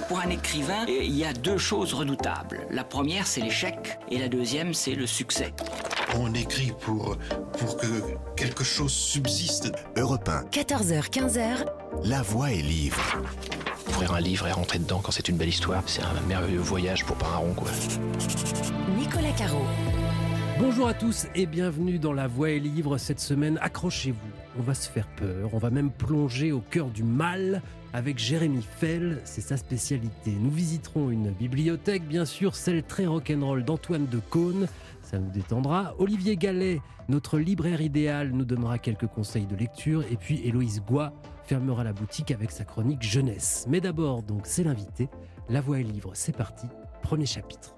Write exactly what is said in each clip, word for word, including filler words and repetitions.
Pour un écrivain, il y a deux choses redoutables. La première, c'est l'échec, et la deuxième, c'est le succès. On écrit pour, pour que quelque chose subsiste. Europe un. quatorze heures quinze. La voix est livre. Ouvrir un livre et rentrer dedans quand c'est une belle histoire, c'est un merveilleux voyage pour pas un rond, quoi. Nicolas Caro. Bonjour à tous et bienvenue dans La Voix est livre. Cette semaine, accrochez-vous, on va se faire peur, on va même plonger au cœur du mal avec Jérémy Fell, c'est sa spécialité. Nous visiterons une bibliothèque, bien sûr, celle très rock'n'roll d'Antoine de Caunes, ça nous détendra. Olivier Gallet, notre libraire idéal, nous donnera quelques conseils de lecture. Et puis Héloïse Goua fermera la boutique avec sa chronique jeunesse. Mais d'abord, donc, c'est l'invité. La Voix est livre, c'est parti, premier chapitre.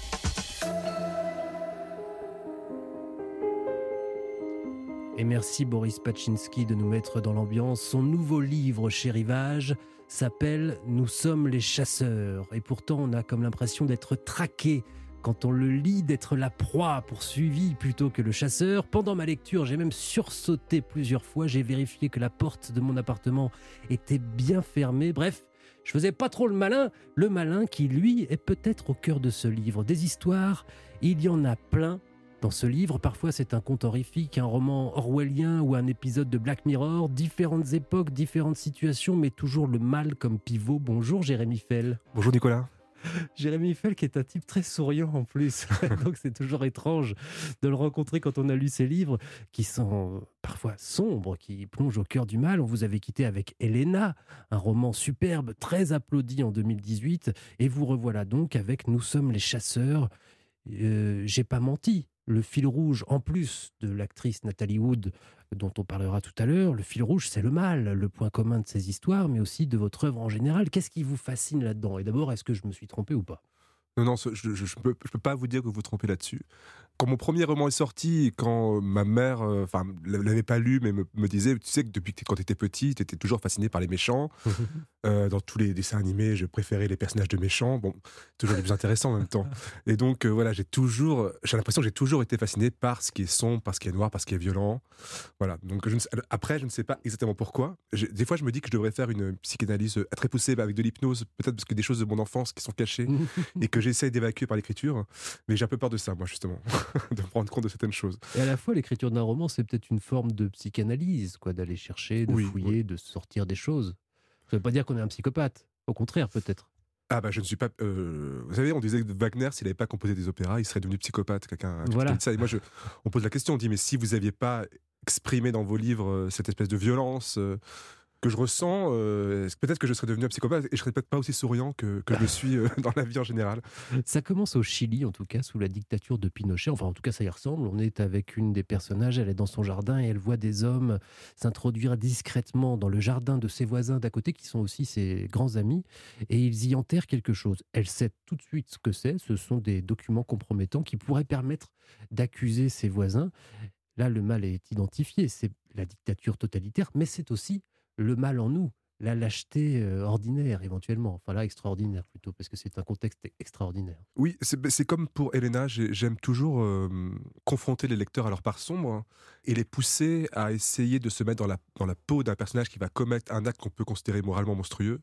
Et merci Boris Pachinski de nous mettre dans l'ambiance. Son nouveau livre chez Rivage s'appelle « Nous sommes les chasseurs ». Et pourtant, on a comme l'impression d'être traqué quand on le lit, d'être la proie poursuivie plutôt que le chasseur. Pendant ma lecture, j'ai même sursauté plusieurs fois. J'ai vérifié que la porte de mon appartement était bien fermée. Bref, je faisais pas trop le malin. Le malin qui, lui, est peut-être au cœur de ce livre. Des histoires, il y en a plein. Dans ce livre, parfois c'est un conte horrifique, un roman orwellien ou un épisode de Black Mirror, différentes époques, différentes situations, mais toujours le mal comme pivot. Bonjour Jérémy Fell. Bonjour Nicolas. Jérémy Fell qui est un type très souriant en plus, donc c'est toujours étrange de le rencontrer quand on a lu ses livres qui sont parfois sombres, qui plongent au cœur du mal. On vous avait quitté avec Elena, un roman superbe, très applaudi en deux mille dix-huit, et vous revoilà donc avec Nous sommes les chasseurs. Euh, j'ai pas menti. Le fil rouge, en plus de l'actrice Nathalie Wood, dont on parlera tout à l'heure, le fil rouge, c'est le mal, le point commun de ces histoires, mais aussi de votre œuvre en général. Qu'est-ce qui vous fascine là-dedans ? Et d'abord, est-ce que je me suis trompé ou pas ? Non, non, je ne peux, je peux pas vous dire que vous vous trompez là-dessus. Quand mon premier roman est sorti, quand ma mère, enfin, euh, l'avait pas lu, mais me, me disait, tu sais que depuis que quand tu étais petit, tu étais toujours fasciné par les méchants. euh, dans tous les dessins animés, je préférais les personnages de méchants. Bon, toujours les plus intéressants en même temps. Et donc, euh, voilà, j'ai toujours, j'ai l'impression que j'ai toujours été fasciné par ce qui est sombre, par ce qui est noir, par ce qui est violent. Voilà. Donc, je ne sais, après, je ne sais pas exactement pourquoi. J'ai, des fois, je me dis que je devrais faire une psychanalyse très poussée avec de l'hypnose, peut-être parce que des choses de mon enfance qui sont cachées et que j'essaie d'évacuer par l'écriture. Mais j'ai un peu peur de ça, moi, justement. de me rendre compte de certaines choses. Et à la fois, l'écriture d'un roman, c'est peut-être une forme de psychanalyse, quoi, d'aller chercher, de oui, fouiller, oui. de sortir des choses. Ça ne veut pas dire qu'on est un psychopathe. Au contraire, peut-être. Ah bah je ne suis pas... Euh, vous savez, on disait que Wagner, s'il n'avait pas composé des opéras, il serait devenu psychopathe. Quelqu'un voilà. dit ça. Et moi, je, on pose la question, on dit, mais si vous n'aviez pas exprimé dans vos livres cette espèce de violence... Euh, que je ressens, euh, peut-être que je serais devenu un psychopathe et je serais peut-être pas aussi souriant que, que je le suis euh, dans la vie en général. Ça commence au Chili, en tout cas, sous la dictature de Pinochet. Enfin, en tout cas, ça y ressemble. On est avec une des personnages, elle est dans son jardin et elle voit des hommes s'introduire discrètement dans le jardin de ses voisins d'à côté, qui sont aussi ses grands amis, et ils y enterrent quelque chose. Elle sait tout de suite ce que c'est. Ce sont des documents compromettants qui pourraient permettre d'accuser ses voisins. Là, le mal est identifié. C'est la dictature totalitaire, mais c'est aussi le mal en nous, la lâcheté euh, ordinaire éventuellement, enfin là extraordinaire plutôt, parce que c'est un contexte extraordinaire. Oui, c'est, c'est comme pour Elena, j'aime toujours euh, confronter les lecteurs à leur part sombre et les pousser à essayer de se mettre dans la, dans la peau d'un personnage qui va commettre un acte qu'on peut considérer moralement monstrueux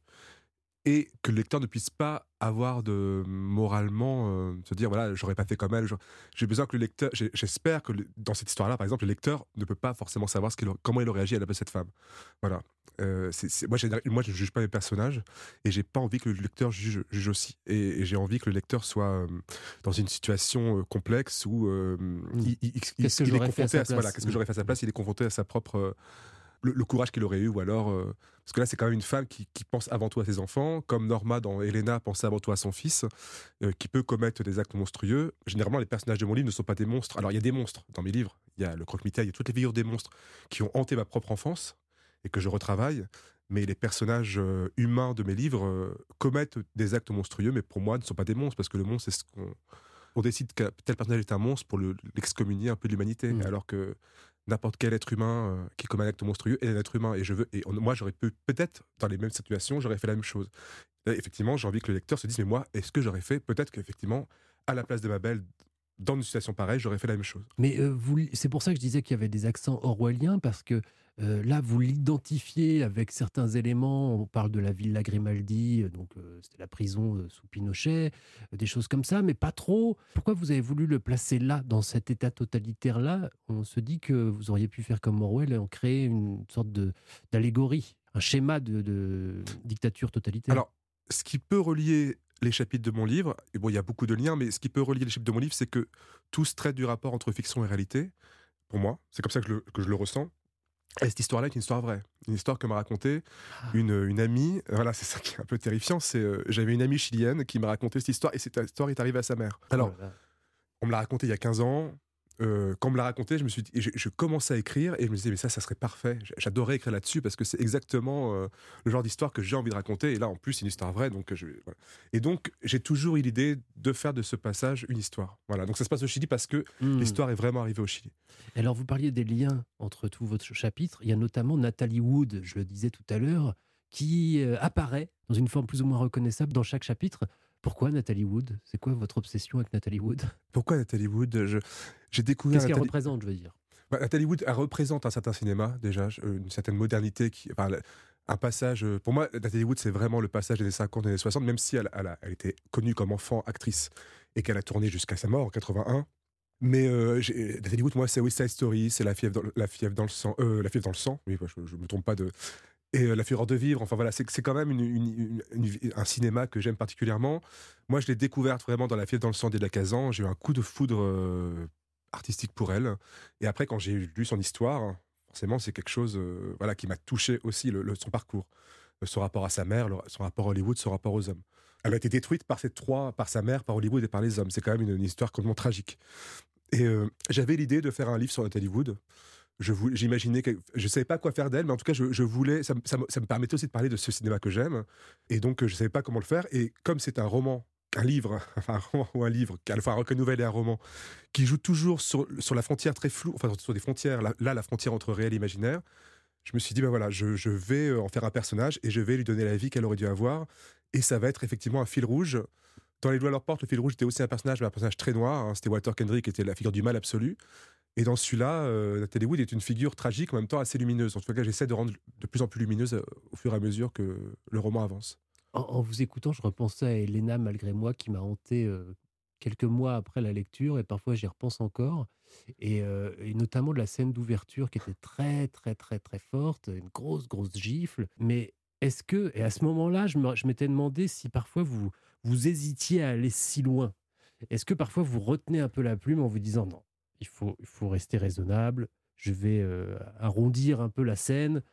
et que le lecteur ne puisse pas avoir de moralement euh, se dire voilà, j'aurais pas fait comme elle. J'ai besoin que le lecteur, j'espère que le, dans cette histoire-là, par exemple, le lecteur ne peut pas forcément savoir ce qu'il, comment il aurait réagi à la place de cette femme. Voilà. Euh, c'est, c'est, moi, moi, je ne juge pas mes personnages et j'ai pas envie que le lecteur juge, juge aussi. Et, et j'ai envie que le lecteur soit euh, dans une situation euh, complexe où euh, mmh. il, il, il, qu'est-ce il que est confronté à, à voilà, qu'est-ce que j'aurais fait à sa place. Il est confronté à sa propre euh, le, le courage qu'il aurait eu, ou alors euh, parce que là c'est quand même une femme qui, qui pense avant tout à ses enfants, comme Norma dans Elena pensait avant tout à son fils, euh, qui peut commettre des actes monstrueux. Généralement les personnages de mon livre ne sont pas des monstres. Alors il y a des monstres dans mes livres, il y a le croque-mitaine, il y a toutes les figures des monstres qui ont hanté ma propre enfance et que je retravaille, mais les personnages euh, humains de mes livres euh, commettent des actes monstrueux, mais pour moi ne sont pas des monstres, parce que le monstre c'est ce qu'on... On décide que tel personnage est un monstre pour le, l'excommunier un peu de l'humanité, mmh. alors que n'importe quel être humain euh, qui commet un acte monstrueux est un être humain. Et, je veux, et on, moi, j'aurais pu, peut-être, dans les mêmes situations, j'aurais fait la même chose. Là, effectivement, j'ai envie que le lecteur se dise, mais moi, est-ce que j'aurais fait, peut-être qu'effectivement, à la place de ma belle, dans une situation pareille, j'aurais fait la même chose. Mais euh, vous, c'est pour ça que je disais qu'il y avait des accents orwelliens, parce que euh, là, vous l'identifiez avec certains éléments. On parle de la Villa Grimaldi, euh, donc euh, c'était la prison euh, sous Pinochet, euh, des choses comme ça, mais pas trop. Pourquoi vous avez voulu le placer là, dans cet état totalitaire-là? On se dit que vous auriez pu faire comme Orwell et en créer une sorte de, d'allégorie, un schéma de, de dictature totalitaire. Alors, ce qui peut relier les chapitres de mon livre, et bon, il y a beaucoup de liens, mais ce qui peut relier les chapitres de mon livre, c'est que tous traitent du rapport entre fiction et réalité. Pour moi, c'est comme ça que je le, que je le ressens. Et cette histoire-là est une histoire vraie. Une histoire que m'a racontée une, une amie. Voilà, c'est ça qui est un peu terrifiant. C'est, euh, j'avais une amie chilienne qui m'a raconté cette histoire, et cette histoire est arrivée à sa mère. Alors, Voilà. on me l'a raconté il y a quinze ans. Euh, quand on me l'a raconté, je me suis dit, je, je commençais à écrire et je me disais, mais ça, ça serait parfait. J'adorais écrire là-dessus parce que c'est exactement euh, le genre d'histoire que j'ai envie de raconter. Et là, en plus, c'est une histoire vraie. Donc, je, voilà. Et donc, j'ai toujours eu l'idée de faire de ce passage une histoire. Voilà. Donc, ça se passe au Chili parce que Mmh. l'histoire est vraiment arrivée au Chili. Alors, vous parliez des liens entre tous vos chapitres. Il y a notamment Nathalie Wood, je le disais tout à l'heure, qui euh, apparaît dans une forme plus ou moins reconnaissable dans chaque chapitre. Pourquoi Nathalie Wood? C'est quoi votre obsession avec Nathalie Wood? Pourquoi Nathalie Wood je, J'ai découvert. Qu'est-ce qu'elle Nathalie... représente, je veux dire? Bah, Nathalie Wood, elle représente un certain cinéma, déjà, une certaine modernité. Qui, enfin, un passage. Pour moi, Nathalie Wood, c'est vraiment le passage des années cinquante, des années soixante, même si elle, elle, a, elle était connue comme enfant actrice et qu'elle a tourné jusqu'à sa mort en quatre-vingt-un. Mais euh, Nathalie Wood, moi, c'est West Side Story, c'est La fièvre dans, la fièvre dans le sang. Euh, la fièvre dans le sang, oui, je ne me trompe pas de. Et euh, La fureur de vivre, enfin voilà, c'est, c'est quand même une, une, une, une, un cinéma que j'aime particulièrement. Moi, je l'ai découverte vraiment dans La fièvre dans le sang d'Elia Kazan. J'ai eu un coup de foudre euh, artistique pour elle. Et après, quand j'ai lu son histoire, forcément, c'est quelque chose euh, voilà, qui m'a touché aussi, le, le, son parcours. Son rapport à sa mère, le, son rapport à Hollywood, son rapport aux hommes. Elle a été détruite par ces trois, par sa mère, par Hollywood et par les hommes. C'est quand même une, une histoire complètement tragique. Et euh, j'avais l'idée de faire un livre sur Nathalie Wood. Je voulais, j'imaginais que je savais pas quoi faire d'elle, mais en tout cas, je, je voulais. Ça, ça, ça me permettait aussi de parler de ce cinéma que j'aime, et donc je savais pas comment le faire. Et comme c'est un roman, un livre, enfin un roman ou un livre, enfin un recueil de nouvelles et un roman, qui joue toujours sur, sur la frontière très floue, enfin sur des frontières, là, là la frontière entre réel et imaginaire. Je me suis dit, ben voilà, je, je vais en faire un personnage et je vais lui donner la vie qu'elle aurait dû avoir, et ça va être effectivement un fil rouge. Dans Les Lois à leur porte, le fil rouge était aussi un personnage, mais un personnage très noir. Hein, c'était Walter Kendrick, qui était la figure du mal absolu. Et dans celui-là, euh, Nathalie Wood est une figure tragique, en même temps assez lumineuse. En tout cas, j'essaie de rendre de plus en plus lumineuse euh, au fur et à mesure que le roman avance. En, en vous écoutant, je repensais à Elena, malgré moi, qui m'a hanté euh, quelques mois après la lecture, et parfois j'y repense encore. Et, euh, et notamment de la scène d'ouverture qui était très, très, très, très forte, une grosse, grosse gifle. Mais est-ce que, et à ce moment-là, je, me, je m'étais demandé si parfois vous, vous hésitiez à aller si loin. Est-ce que parfois vous retenez un peu la plume en vous disant non, il faut, il faut rester raisonnable, je vais euh, arrondir un peu la scène,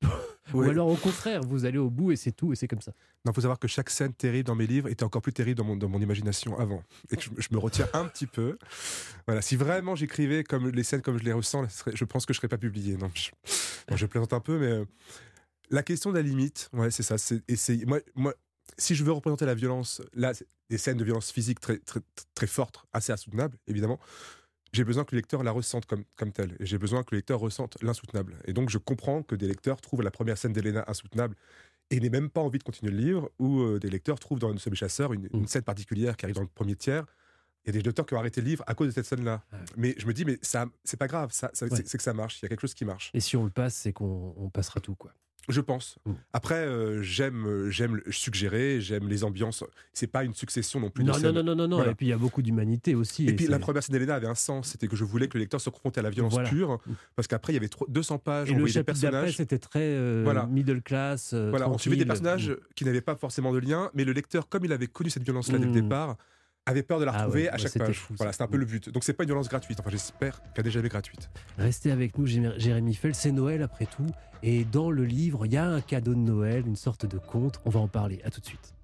ou Oui. alors au contraire, vous allez au bout et c'est tout, et c'est comme ça. Il faut savoir que chaque scène terrible dans mes livres était encore plus terrible dans mon, dans mon imagination avant. Et je, je me retiens un petit peu. Voilà, si vraiment j'écrivais comme les scènes comme je les ressens, là, ce serait, je pense que je ne serais pas publié. Non, je, bon, je plaisante un peu, mais euh, la question de la limite, ouais, c'est ça. C'est, et c'est, moi, moi, si je veux représenter la violence, là, des scènes de violence physique très, très, très fortes, assez insoutenables, évidemment, j'ai besoin que le lecteur la ressente comme, comme telle. Et j'ai besoin que le lecteur ressente l'insoutenable. Et donc, je comprends que des lecteurs trouvent la première scène d'Elena insoutenable et n'aient même pas envie de continuer le livre, ou euh, des lecteurs trouvent dans Une seule chasseur une, une scène particulière qui arrive dans le premier tiers. Il y a des lecteurs qui ont arrêté le livre à cause de cette scène-là. Ouais. Mais je me dis, mais ça, c'est pas grave, ça, ça, ouais. c'est, c'est que ça marche, il y a quelque chose qui marche. Et si on le passe, c'est qu'on on passera tout, quoi. Je pense. Mmh. Après, euh, j'aime, j'aime suggérer, j'aime les ambiances. C'est pas une succession non plus non, de non, scènes. Non, non, non, non. Voilà. Et puis il y a beaucoup d'humanité aussi. Et, et puis c'est... la première scène d'Elena avait un sens. C'était que je voulais que le lecteur se confronte à la violence voilà. pure. Parce qu'après, il y avait deux cents pages. Et on le voyait chapitre des personnages. d'après, c'était très euh, voilà. middle class. Euh, voilà, on suivait des personnages mmh. qui n'avaient pas forcément de lien. Mais le lecteur, comme il avait connu cette violence-là mmh. dès le départ, avait peur de la retrouver ah ouais, à chaque ouais, page. Fou, voilà, c'est un peu le but. Donc c'est pas une violence gratuite. Enfin, j'espère qu'elle n'est jamais gratuite. Restez avec nous, Jérémy Fell. C'est Noël après tout. Et dans le livre, il y a un cadeau de Noël, une sorte de conte. On va en parler. À tout de suite.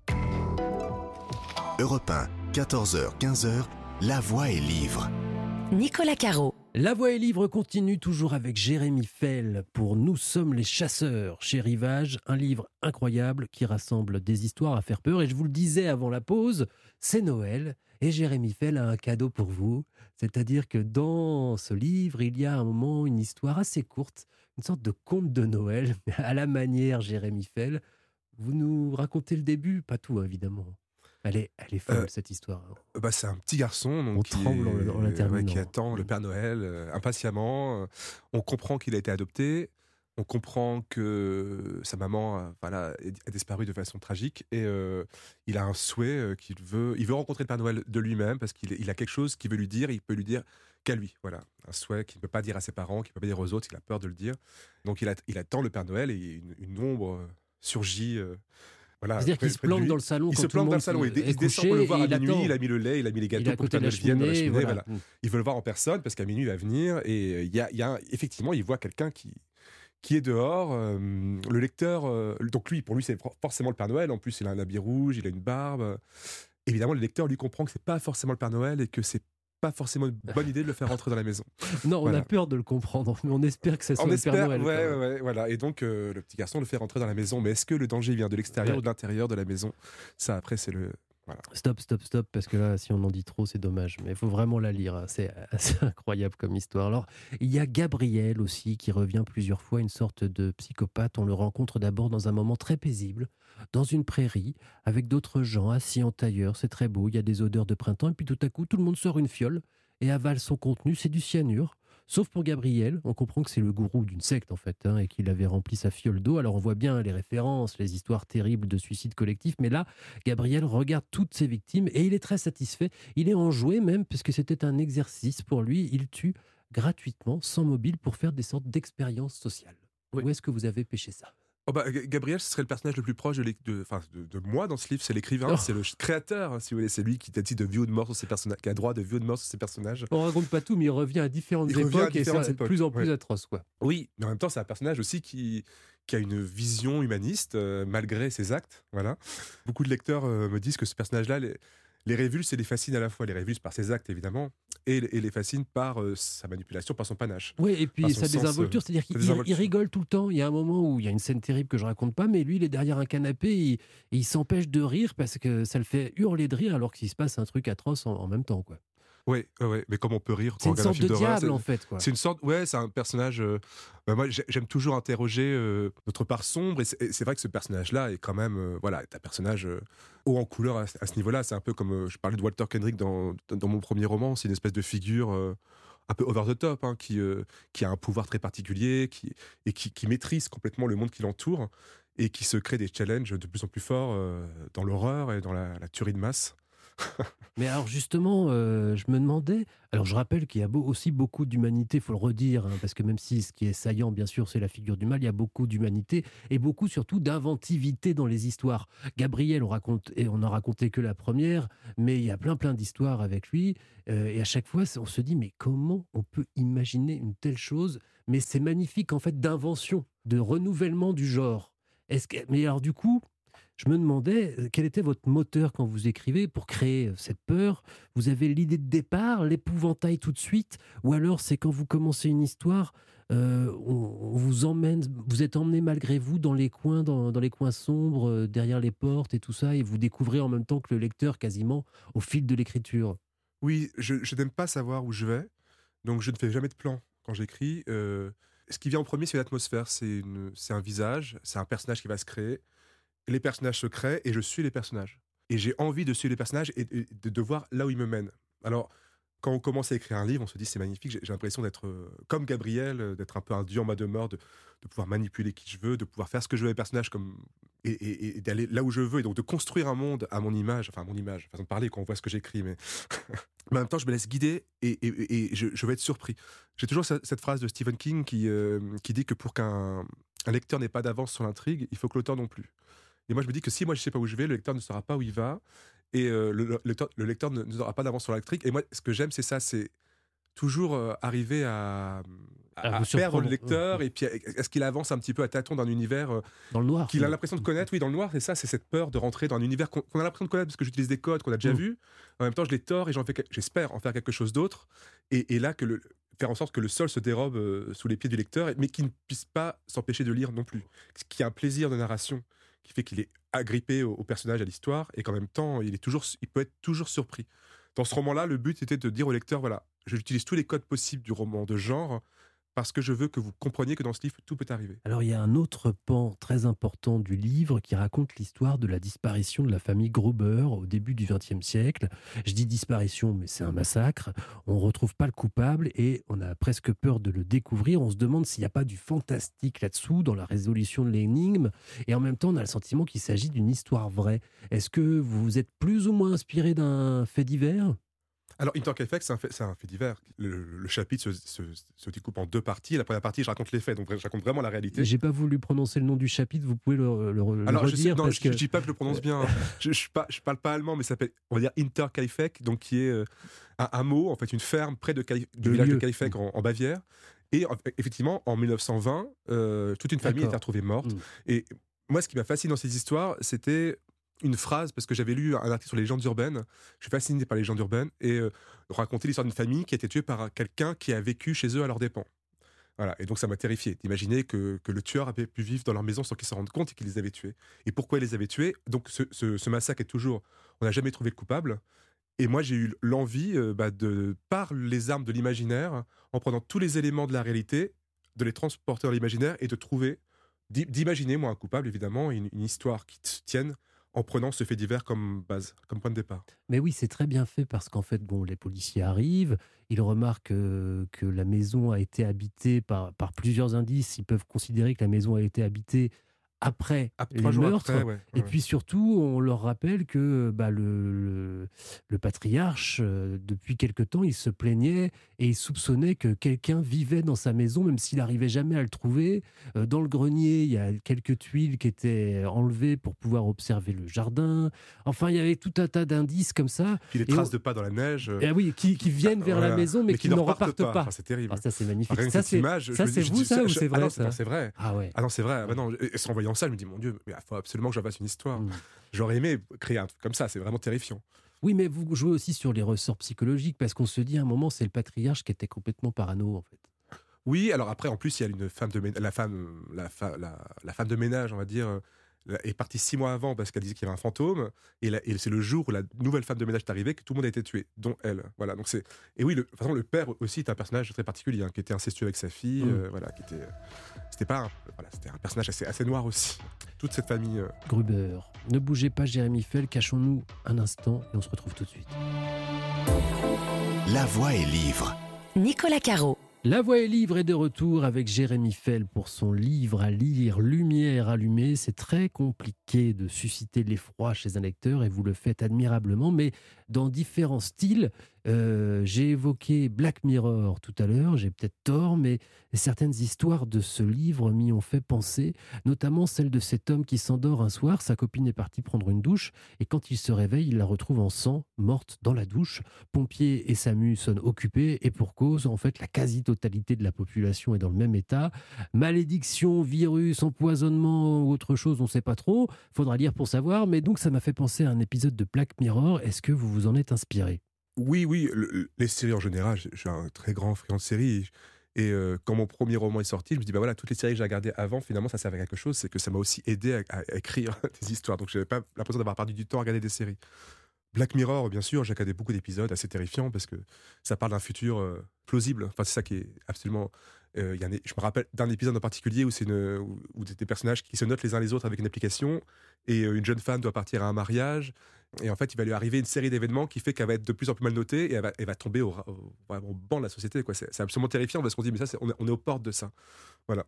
Europe un, quatorze heures quinze, La Voix est livre. Nicolas Caro. La Voix est livre continue toujours avec Jérémy Fell pour Nous sommes les chasseurs chez Rivage, un livre incroyable qui rassemble des histoires à faire peur. Et je vous le disais avant la pause, c'est Noël et Jérémy Fell a un cadeau pour vous. C'est-à-dire que dans ce livre, il y a un moment, une histoire assez courte, une sorte de conte de Noël, mais à la manière Jérémy Fell. Vous nous racontez le début, pas tout évidemment. Elle est, elle est folle, Euh, cette histoire. Bah, c'est un petit garçon donc, On qui, tremble en, en la est- terminant. ouais, qui attend le Père Noël euh, impatiemment. Euh, On comprend qu'il a été adopté. On comprend que sa maman euh, voilà, est- a disparu de façon tragique. Et euh, il a un souhait euh, qu'il veut. Il veut rencontrer le Père Noël de lui-même parce qu'il il a quelque chose qu'il veut lui dire. Il peut lui dire qu'à lui. Voilà. Un souhait qu'il ne peut pas dire à ses parents, qu'il ne peut pas dire aux autres. Il a peur de le dire. Donc il, a- il attend le Père Noël et une, une ombre euh, surgit. euh, Voilà, C'est-à-dire près- qu'il se près de plante lui. dans le salon. Il quand se tout le plante dans monde le salon, il, dé- est il descend couché pour le voir et à il minuit, attend. il a mis le lait, il a mis les Il est gâteaux à pour que côté le de la Père Noël vienne dans la cheminée. cheminée. Voilà. Voilà. Il veut le voir en personne parce qu'à minuit il va venir et euh, il y a, il y a un- effectivement il voit quelqu'un qui, qui est dehors. euh, le lecteur, euh, donc lui, pour lui c'est for- forcément le Père Noël, en plus il a un habit rouge, il a une barbe. Évidemment le lecteur lui comprend que c'est pas forcément le Père Noël et que c'est pas forcément une bonne idée de le faire rentrer dans la maison. Non, on Voilà. a peur de le comprendre, mais on espère que ça soit On le espère, Père Noël. ouais, quoi. ouais, ouais, voilà. Et donc euh, le petit garçon le fait rentrer dans la maison. Mais est-ce que le danger vient de l'extérieur Ouais. ou de l'intérieur de la maison? Ça après c'est le... Voilà. Stop, stop, stop, parce que là, si on en dit trop, c'est dommage. Mais il faut vraiment la lire. hein. C'est assez incroyable comme histoire. Alors, il y a Gabriel aussi qui revient plusieurs fois, une sorte de psychopathe. On le rencontre d'abord dans un moment très paisible, dans une prairie, avec d'autres gens assis en tailleur. C'est très beau, il y a des odeurs de printemps. Et puis tout à coup, tout le monde sort une fiole et avale son contenu. C'est du cyanure. Sauf pour Gabriel, on comprend que c'est le gourou d'une secte en fait, hein, et qu'il avait rempli sa fiole d'eau. Alors on voit bien les références, les histoires terribles de suicide collectif, mais là, Gabriel regarde toutes ses victimes et il est très satisfait. Il est enjoué même, puisque c'était un exercice pour lui. Il tue gratuitement, sans mobile, pour faire des sortes d'expériences sociales. Oui. Où est-ce que vous avez pêché ça? Oh bah, G- Gabriel, ce serait le personnage le plus proche de, l'éc- de, enfin, de, de moi dans ce livre. C'est l'écrivain, Oh. c'est le ch- créateur, hein, si vous voulez. C'est lui qui décide de vie ou de mort sur ses personnages, qui a droit de vie ou de mort sur ses personnages. On raconte pas tout, mais il revient à différentes Il revient à époques différentes et c'est de époques, plus en plus ouais. atroce, quoi. Oui, mais en même temps, c'est un personnage aussi qui, qui a une vision humaniste, euh, malgré ses actes. Voilà. Beaucoup de lecteurs euh, me disent que ce personnage-là les, les révulse et les fascine à la fois. Les révulse par ses actes, évidemment, et, et les fascine par euh, sa manipulation, par son panache. Oui, et puis Par son sa sens, désinvolture, c'est-à-dire qu'il sa il- il désinvolture. rigole tout le temps. Il y a un moment où il y a une scène terrible que je raconte pas, mais lui, il est derrière un canapé et il, et il s'empêche de rire parce que ça le fait hurler de rire alors qu'il se passe un truc atroce en, en même temps, quoi. Oui, ouais, ouais, mais comme on peut rire C'est quand on une regarde un sorte film de d'horreur, diable, c'est- en fait, quoi. C'est une sorte, ouais, c'est un personnage. euh, bah, moi, j'ai- j'aime toujours interroger euh, notre part sombre, et c'est, et c'est vrai que ce personnage-là est quand même, euh, voilà, est un personnage euh, haut en couleur à, à ce niveau-là. C'est un peu comme euh, je parlais de Walter Kendrick dans, dans mon premier roman. C'est une espèce de figure euh, un peu over the top, hein, qui, euh, qui a un pouvoir très particulier, qui et qui, qui maîtrise complètement le monde qui l'entoure et qui se crée des challenges de plus en plus forts euh, dans l'horreur et dans la, la tuerie de masse. Mais alors justement, euh, je me demandais, alors je rappelle qu'il y a beau- aussi beaucoup d'humanité, il faut le redire, hein, parce que même si ce qui est saillant, bien sûr, c'est la figure du mal, il y a beaucoup d'humanité et beaucoup surtout d'inventivité dans les histoires. Gabriel, on raconte, et on n'a raconté que la première, mais il y a plein plein d'histoires avec lui, euh, et à chaque fois, on se dit, mais comment on peut imaginer une telle chose? Mais c'est magnifique en fait d'invention, de renouvellement du genre. Est-ce que, mais alors du coup, je me demandais euh, quel était votre moteur quand vous écrivez pour créer euh, cette peur. Vous avez l'idée de départ, l'épouvantail tout de suite, ou alors c'est quand vous commencez une histoire, euh, on, on vous emmène, vous êtes emmené malgré vous dans les coins, dans, dans les coins sombres, euh, derrière les portes et tout ça, et vous découvrez en même temps que le lecteur quasiment au fil de l'écriture. Oui, je, je n'aime pas savoir où je vais, donc je ne fais jamais de plan quand j'écris. Euh, ce qui vient en premier, c'est l'atmosphère, c'est, une, c'est un visage, c'est un personnage qui va se créer. Les personnages se créent et je suis les personnages. Et j'ai envie de suivre les personnages et de, de, de voir là où ils me mènent. Alors, quand on commence à écrire un livre, on se dit c'est magnifique, j'ai, j'ai l'impression d'être euh, comme Gabriel, euh, d'être un peu un dieu en ma demeure, de, de pouvoir manipuler qui je veux, de pouvoir faire ce que je veux avec les personnages comme, et, et, et d'aller là où je veux, et donc de construire un monde à mon image, enfin à mon image, façon de parler quand on voit ce que j'écris, mais... mais en même temps je me laisse guider et, et, et je, je vais être surpris. J'ai toujours cette, cette phrase de Stephen King qui, euh, qui dit que pour qu'un un lecteur n'ait pas d'avance sur l'intrigue, il faut que l'auteur non plus. Et moi, je me dis que si moi, je ne sais pas où je vais, le lecteur ne saura pas où il va. Et euh, le, le, lecteur, le lecteur ne- n'aura pas d'avance sur l'intrigue. Et moi, ce que j'aime, c'est ça, c'est toujours euh, arriver à, à, À à vous perdre surprendre. le lecteur. Et puis, est-ce qu'il avance un petit peu à tâtons d'un univers euh, Dans le noir. qu'il a l'impression de connaître? Oui, dans le noir, c'est ça, c'est cette peur de rentrer dans un univers qu'on, qu'on a l'impression de connaître parce que j'utilise des codes qu'on a déjà Mm. vus. En même temps, je les tords et j'en fais, que- j'espère en faire quelque chose d'autre. Et, et là, que le, faire en sorte que le sol se dérobe euh, sous les pieds du lecteur, mais qu'il ne puisse pas s'empêcher de lire non plus. Qu'il y a un plaisir de narration qui fait qu'il est agrippé au, au personnage, à l'histoire, et qu'en même temps, il, est toujours, il peut être toujours surpris. Dans ce roman-là, le but était de dire au lecteur, voilà, j'utilise tous les codes possibles du roman de genre parce que je veux que vous compreniez que dans ce livre, tout peut arriver. Alors, il y a un autre pan très important du livre qui raconte l'histoire de la disparition de la famille Gruber au début du vingtième siècle. Je dis disparition, mais c'est un massacre. On ne retrouve pas le coupable et on a presque peur de le découvrir. On se demande s'il n'y a pas du fantastique là-dessous, dans la résolution de l'énigme. Et en même temps, on a le sentiment qu'il s'agit d'une histoire vraie. Est-ce que vous êtes plus ou moins inspiré d'un fait divers ? Alors, In Turk Effect, c'est un fait, c'est un fait divers. Le, le chapitre se, se, se découpe en deux parties. La première partie, je raconte les faits, donc je raconte vraiment la réalité. J'ai pas voulu prononcer le nom du chapitre, vous pouvez le, le, le Alors, redire je sais, non, parce je, que... je dis pas que je le prononce bien. je, je, pas, je parle pas allemand, mais ça s'appelle, on va dire, In Turk Effect, donc qui est euh, un hameau, en fait, une ferme près de Kaif, du Le village lieu. de Kaifek en, en Bavière. Et en, effectivement, en mille neuf cent vingt, euh, toute une famille D'accord. était retrouvée morte. Mm. Et moi, ce qui m'a fasciné dans ces histoires, c'était une phrase, parce que j'avais lu un article sur les légendes urbaines. Je suis fasciné par les légendes urbaines et euh, raconter l'histoire d'une famille qui a été tuée par quelqu'un qui a vécu chez eux à leurs dépens. Voilà. Et donc ça m'a terrifié d'imaginer que, que le tueur avait pu vivre dans leur maison sans qu'ils se rendent compte et qu'il les avait tués. Et pourquoi il les avait tués ? Donc ce, ce, ce massacre est toujours... On n'a jamais trouvé le coupable. Et moi, j'ai eu l'envie, euh, bah, de, par les armes de l'imaginaire, en prenant tous les éléments de la réalité, de les transporter dans l'imaginaire et de trouver, d'imaginer, moi, un coupable, évidemment, une, une histoire qui tienne, en prenant ce fait divers comme base, comme point de départ. Mais oui, c'est très bien fait parce qu'en fait, bon, les policiers arrivent, ils remarquent euh, que la maison a été habitée par, par plusieurs indices. Ils peuvent considérer que la maison a été habitée après Ah, les trois jours meurtres. après, ouais, Et ouais. puis surtout, on leur rappelle que bah, le, le, le patriarche, euh, depuis quelque temps, il se plaignait et il soupçonnait que quelqu'un vivait dans sa maison, même s'il n'arrivait jamais à le trouver. Euh, dans le grenier, il y a quelques tuiles qui étaient enlevées pour pouvoir observer le jardin. Enfin, il y avait tout un tas d'indices comme ça. Puis les Et traces on- de pas dans la neige. euh, Et oui, qui, qui viennent vers voilà. la maison, mais, qui, ne n'en repartent pas. Enfin, c'est terrible. Ah, ça, c'est magnifique. Rien que Ça, cette c'est, image, ça, je me c'est dis- vous, je- ça, ou je- c'est ah vrai, non, ça non, c'est vrai. Ah ouais. Ah non, c'est vrai. Ah bah non, et en voyant ça, je me dis, mon Dieu, mais il faut absolument que j'en fasse une histoire. Mm. J'aurais aimé créer un truc comme ça, c'est vraiment terrifiant. Oui, mais vous jouez aussi sur les ressorts psychologiques, parce qu'on se dit à un moment, c'est le patriarche qui était complètement parano, en fait. Oui, alors après, en plus, il y a une femme de ménage, la femme, la, fa- la, la femme de ménage, on va dire, euh, est partie six mois avant parce qu'elle disait qu'il y avait un fantôme, et, la- et c'est le jour où la nouvelle femme de ménage est arrivée que tout le monde a été tué, dont elle. Voilà, donc c'est... Et oui, le, de toute façon, le père aussi est un personnage très particulier, hein, qui était incestueux avec sa fille, Mm. euh, voilà, qui était... C'était pas un, voilà, c'était un personnage assez, assez noir aussi. Toute cette famille... euh, Gruber. Ne bougez pas, Jérémy Fell, cachons-nous un instant et on se retrouve tout de suite. La voix est livre. Nicolas Caro. La Voix est livre est de retour avec Jérémy Fell pour son livre à lire Lumière allumée. C'est très compliqué de susciter l'effroi chez un lecteur et vous le faites admirablement, mais dans différents styles. Euh, j'ai évoqué Black Mirror tout à l'heure, j'ai peut-être tort, mais certaines histoires de ce livre m'y ont fait penser, notamment celle de cet homme qui s'endort un soir, sa copine est partie prendre une douche, et quand il se réveille, il la retrouve en sang, morte dans la douche. Pompiers et SAMU sont occupés, et pour cause, en fait, la quasi-totalité de la population est dans le même état. Malédiction, virus, empoisonnement ou autre chose, on ne sait pas trop, faudra lire pour savoir, mais donc ça m'a fait penser à un épisode de Black Mirror. Est-ce que vous vous en êtes inspiré ? Oui, oui, le- les séries en général, je je suis un très grand friand de séries. Et euh, quand mon premier roman est sorti, je me dis, bah voilà, toutes les séries que j'ai regardées avant, finalement, ça servait à quelque chose. C'est que ça m'a aussi aidé à, à écrire des histoires. Donc, je n'avais pas l'impression d'avoir perdu du temps à regarder des séries. Black Mirror, bien sûr, j'ai regardé beaucoup d'épisodes assez terrifiants parce que ça parle d'un futur euh, plausible. Enfin, c'est ça qui est absolument. Euh, y a un- je me rappelle d'un épisode en particulier où c'est une, où, où des personnages qui se notent les uns les autres avec une application et euh, une jeune femme doit partir à un mariage. Et en fait, il va lui arriver une série d'événements qui fait qu'elle va être de plus en plus mal notée et elle va, elle va tomber au, au, vraiment au banc de la société, quoi. C'est, c'est absolument terrifiant parce qu'on dit, mais ça, c'est, on, est, on est aux portes de ça. Voilà.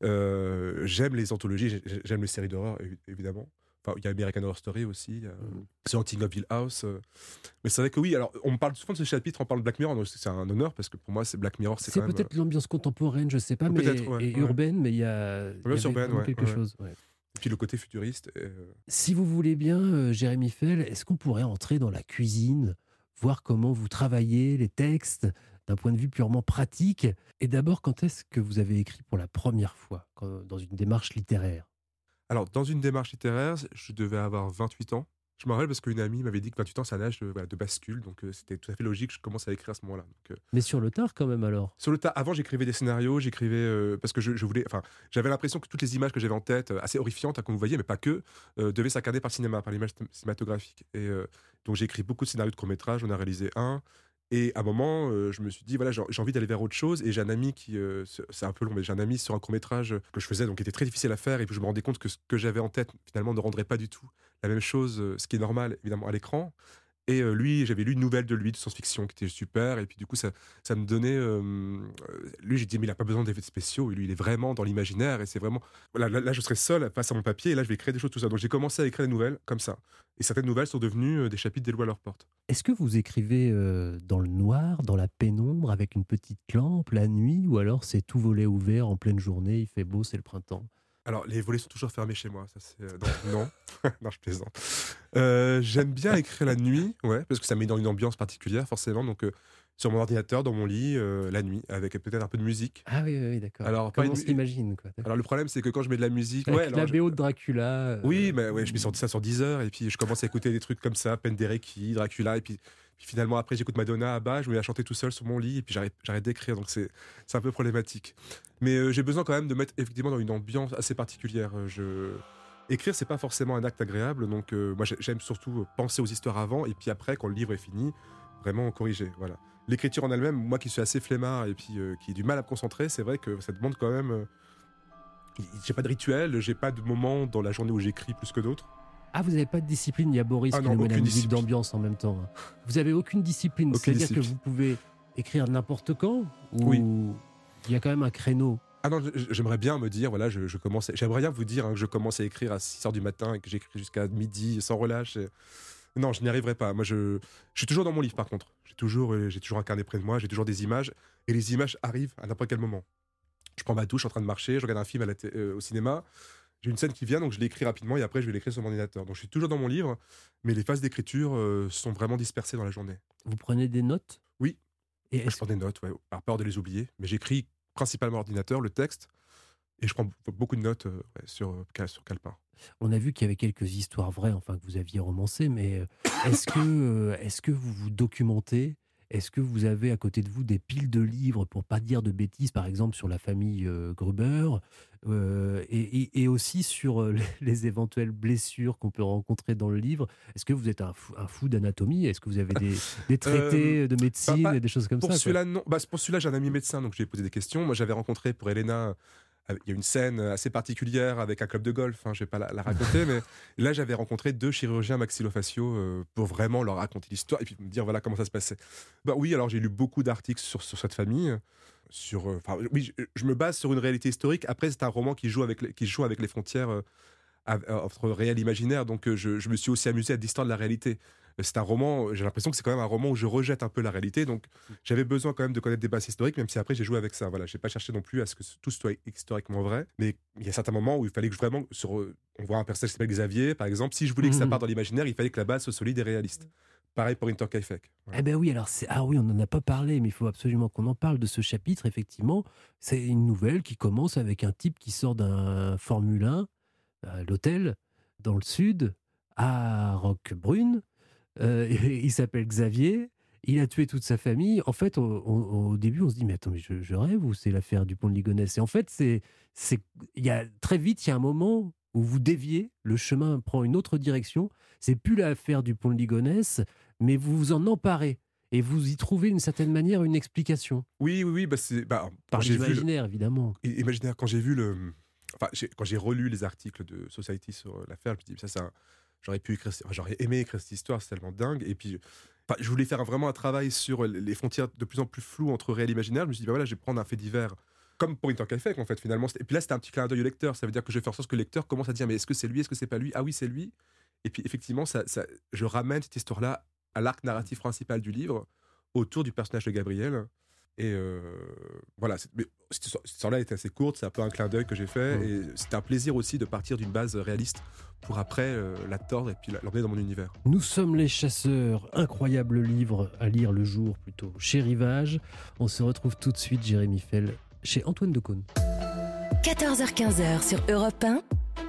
Euh, j'aime les anthologies, j'ai- j'aime les séries d'horreur, évi- évidemment. Enfin, il y a American Horror Story aussi, il y a The Haunting of Hill House. euh. Mais c'est vrai que oui, alors on me parle souvent de ce chapitre, on parle de Black Mirror, donc c'est un honneur parce que pour moi, c'est Black Mirror, c'est, C'est quand même. peut-être l'ambiance contemporaine, je ne sais pas, mais, Peut-être, ouais, et ouais. urbaine, mais il y a, il y Ambiance avait urbaine, vraiment ouais, quelque ouais. chose. Ouais. Et puis le côté futuriste. euh, Si vous voulez bien, euh, Jérémy Fell, est-ce qu'on pourrait entrer dans la cuisine, voir comment vous travaillez les textes d'un point de vue purement pratique ? Et d'abord, quand est-ce que vous avez écrit pour la première fois, quand- dans une démarche littéraire ? Alors, dans une démarche littéraire, je devais avoir vingt-huit ans. Je me rappelle parce qu'une amie m'avait dit que vingt-huit ans, c'est un âge de, voilà, de bascule, donc euh, c'était tout à fait logique que je commence à écrire à ce moment-là. Donc, euh, Mais sur le tard quand même alors. sur le tas, avant, j'écrivais des scénarios, j'écrivais euh, parce que je, je voulais, enfin, j'avais l'impression que toutes les images que j'avais en tête, euh, assez horrifiantes, hein, comme vous voyez, mais pas que, euh, devaient s'incarner par le cinéma, par l'image cinématographique. Et euh, donc, j'ai écrit beaucoup de scénarios de courts métrages. On a réalisé un. Et à un moment, euh, je me suis dit, voilà, j'ai j'ai envie d'aller vers autre chose. Et j'ai un ami qui, euh, c'est un peu long, mais j'ai un ami sur un court-métrage que je faisais, donc qui était très difficile à faire. Et puis je me rendais compte que ce que j'avais en tête, finalement, ne rendrait pas du tout la même chose, euh, ce qui est normal, évidemment, à l'écran. Et euh, lui, j'avais lu une nouvelle de lui, de science-fiction, qui était super. Et puis du coup, ça, ça me donnait... euh, euh, lui, j'ai dit, mais il n'a pas besoin d'effets spéciaux. Lui, il est vraiment dans l'imaginaire. Et c'est vraiment... Voilà, là, là, je serai seul face à mon papier. Et là, je vais créer des choses, tout ça. Donc j'ai commencé à écrire des nouvelles comme ça. Et certaines nouvelles sont devenues euh, des chapitres des lois à leur porte. Est-ce que vous écrivez euh, dans le noir, dans la pénombre, avec une petite lampe, la nuit, ou alors c'est tout volet ouvert en pleine journée, il fait beau, c'est le printemps? Alors, les volets sont toujours fermés chez moi. Ça, c'est... euh, non, non. Non, je plaisante. Euh, j'aime bien écrire la nuit, ouais, parce que ça me met dans une ambiance particulière, forcément. Donc, euh, sur mon ordinateur, dans mon lit, euh, la nuit, avec peut-être un peu de musique. Ah oui, oui, oui, d'accord. Alors, pas Comment on une- se l'imagine, quoi. Alors, le problème, c'est que quand je mets de la musique... Avec ouais, la alors, je- B O de Dracula. euh, Oui, mais ouais, je mets sur- ça sur Deezer, et puis je commence à écouter des trucs comme ça, Penderecki, Dracula, et puis, puis finalement, après, j'écoute Madonna à bas, je me mets à chanter tout seul sur mon lit, et puis j'arrête, j'arrête d'écrire, donc c'est, c'est un peu problématique. Mais euh, j'ai besoin quand même de mettre effectivement dans une ambiance assez particulière. Euh, Je... Écrire, c'est pas forcément un acte agréable, donc euh, moi j'ai- j'aime surtout penser aux histoires avant, et puis après, quand le livre est fini, vraiment corriger. Voilà. L'écriture en elle-même, moi qui suis assez flemmard et puis euh, qui ai du mal à me concentrer, c'est vrai que ça demande quand même. euh, J'ai pas de rituel, j'ai pas de moment dans la journée où j'écris plus que d'autres. Ah, vous n'avez pas de discipline, il y a Boris Ah qui non, nous met la aucune musique discipline. d'ambiance en même temps. Vous avez aucune discipline, Aucune c'est-à-dire que discipline. vous pouvez écrire n'importe quand, ou Oui. il y a quand même un créneau? Ah non, j- j'aimerais bien me dire, voilà, je, je commence, à- j'aimerais bien vous dire hein, que je commence à écrire à six heures du matin et que j'écris jusqu'à midi sans relâche. et- Non, je n'y arriverai pas. Moi, je, je suis toujours dans mon livre, par contre. J'ai toujours, euh, j'ai toujours un carnet près de moi, j'ai toujours des images, et les images arrivent à n'importe quel moment. Je prends ma douche, je suis en train de marcher, je regarde un film à la té- euh, au cinéma, j'ai une scène qui vient, donc je l'écris rapidement, et après, je vais l'écrire sur mon ordinateur. Donc, je suis toujours dans mon livre, mais les phases d'écriture euh, sont vraiment dispersées dans la journée. Vous prenez des notes? Oui. Et Je est-ce prends des notes, ouais, par peur de les oublier, mais j'écris principalement à l'ordinateur, le texte, et je prends beaucoup de notes euh, ouais, sur, euh, cal- sur calepin. On a vu qu'il y avait quelques histoires vraies, enfin que vous aviez romancées, mais euh, est-ce que, euh, est-ce que vous vous documentez? Est-ce que vous avez à côté de vous des piles de livres, pour pas dire de bêtises, par exemple sur la famille euh, Gruber, euh, et, et- et aussi sur euh, les, les éventuelles blessures qu'on peut rencontrer dans le livre? Est-ce que vous êtes un fou, un fou d'anatomie? Est-ce que vous avez des, des traités de médecine pas- et des choses comme Pour ça, quoi? celui-là, non. Bah, pour celui-là, j'ai un ami médecin, donc je lui ai posé des questions. Moi, j'avais rencontré pour Elena, euh, il y a une scène assez particulière avec un club de golf, hein, je vais pas la, la raconter, mais là, j'avais rencontré deux chirurgiens maxillofaciaux euh, pour vraiment leur raconter l'histoire et puis me dire voilà comment ça se passait. Bah oui, alors j'ai lu beaucoup d'articles sur, sur cette famille. Sur, euh, enfin, oui, je, je me base sur une réalité historique. Après, c'est un roman qui joue avec les, qui joue avec les frontières euh, av- euh, entre réel et imaginaire, donc euh, je, je me suis aussi amusé à distordre la réalité. C'est un roman, j'ai l'impression que c'est quand même un roman où je rejette un peu la réalité, donc j'avais besoin quand même de connaître des bases historiques, même si après j'ai joué avec ça. Voilà, j'ai pas cherché non plus à ce que tout soit historiquement vrai, mais il y a certains moments où il fallait que je vraiment, sur, euh, on voit un personnage qui s'appelle Xavier, par exemple, si je voulais que ça Mhm. parte dans l'imaginaire, il fallait que la base soit solide et réaliste. Pareil pour Interkaifek. Voilà. Eh ben oui, alors c'est ah oui, on n'en a pas parlé, mais il faut absolument qu'on en parle de ce chapitre. Effectivement, c'est une nouvelle qui commence avec un type qui sort d'un Formule un à l'hôtel dans le sud à Roquebrune. Euh, il s'appelle Xavier. Il a tué toute sa famille. En fait, au, au- au début, on se dit mais attends, mais je, je rêve ou c'est l'affaire du pont de Ligonnès? Et en fait, c'est c'est il y a très vite, il y a un moment où vous déviez, le chemin prend une autre direction. C'est plus l'affaire du pont de Ligonnès, mais vous vous en emparez et vous y trouvez d'une certaine manière une explication Oui, oui, oui, bah c'est. Bah, par quand j'ai vu le- l'imaginaire, évidemment. I- Imaginaire, quand j'ai vu le. Enfin, j'ai- quand j'ai relu les articles de Society sur euh, l'affaire, je me dis, ça, ça, j'aurais pu écrire, enfin, j'aurais aimé écrire cette histoire, c'est tellement dingue. Et puis, enfin, je voulais faire un- vraiment un travail sur les frontières de plus en plus floues entre réel et imaginaire. Je me suis dit, bah voilà, je vais prendre un fait divers, comme pour Interkaifek, en fait, finalement. C'était- Et puis là, c'était un petit clin d'œil au lecteur. Ça veut dire que je vais faire en sorte que le lecteur commence à dire, mais est-ce que c'est lui, est-ce que c'est pas lui? Ah oui, c'est lui. Et puis, effectivement, ça, ça, je ramène cette histoire-là à l'arc narratif principal du livre, autour du personnage de Gabriel. Et euh, voilà, c'est- mais cette histoire- cette histoire-là était assez courte, c'est un peu un clin d'œil que j'ai fait, Mm. et c'était un plaisir aussi de partir d'une base réaliste pour après euh, la tordre et puis la- l'emmener dans mon univers. Nous sommes les chasseurs, incroyable livre à lire le jour plutôt, chez Rivage. On se retrouve tout de suite, Jérémy Fell, chez Antoine Decaune. quatorze heures quinze sur Europe un.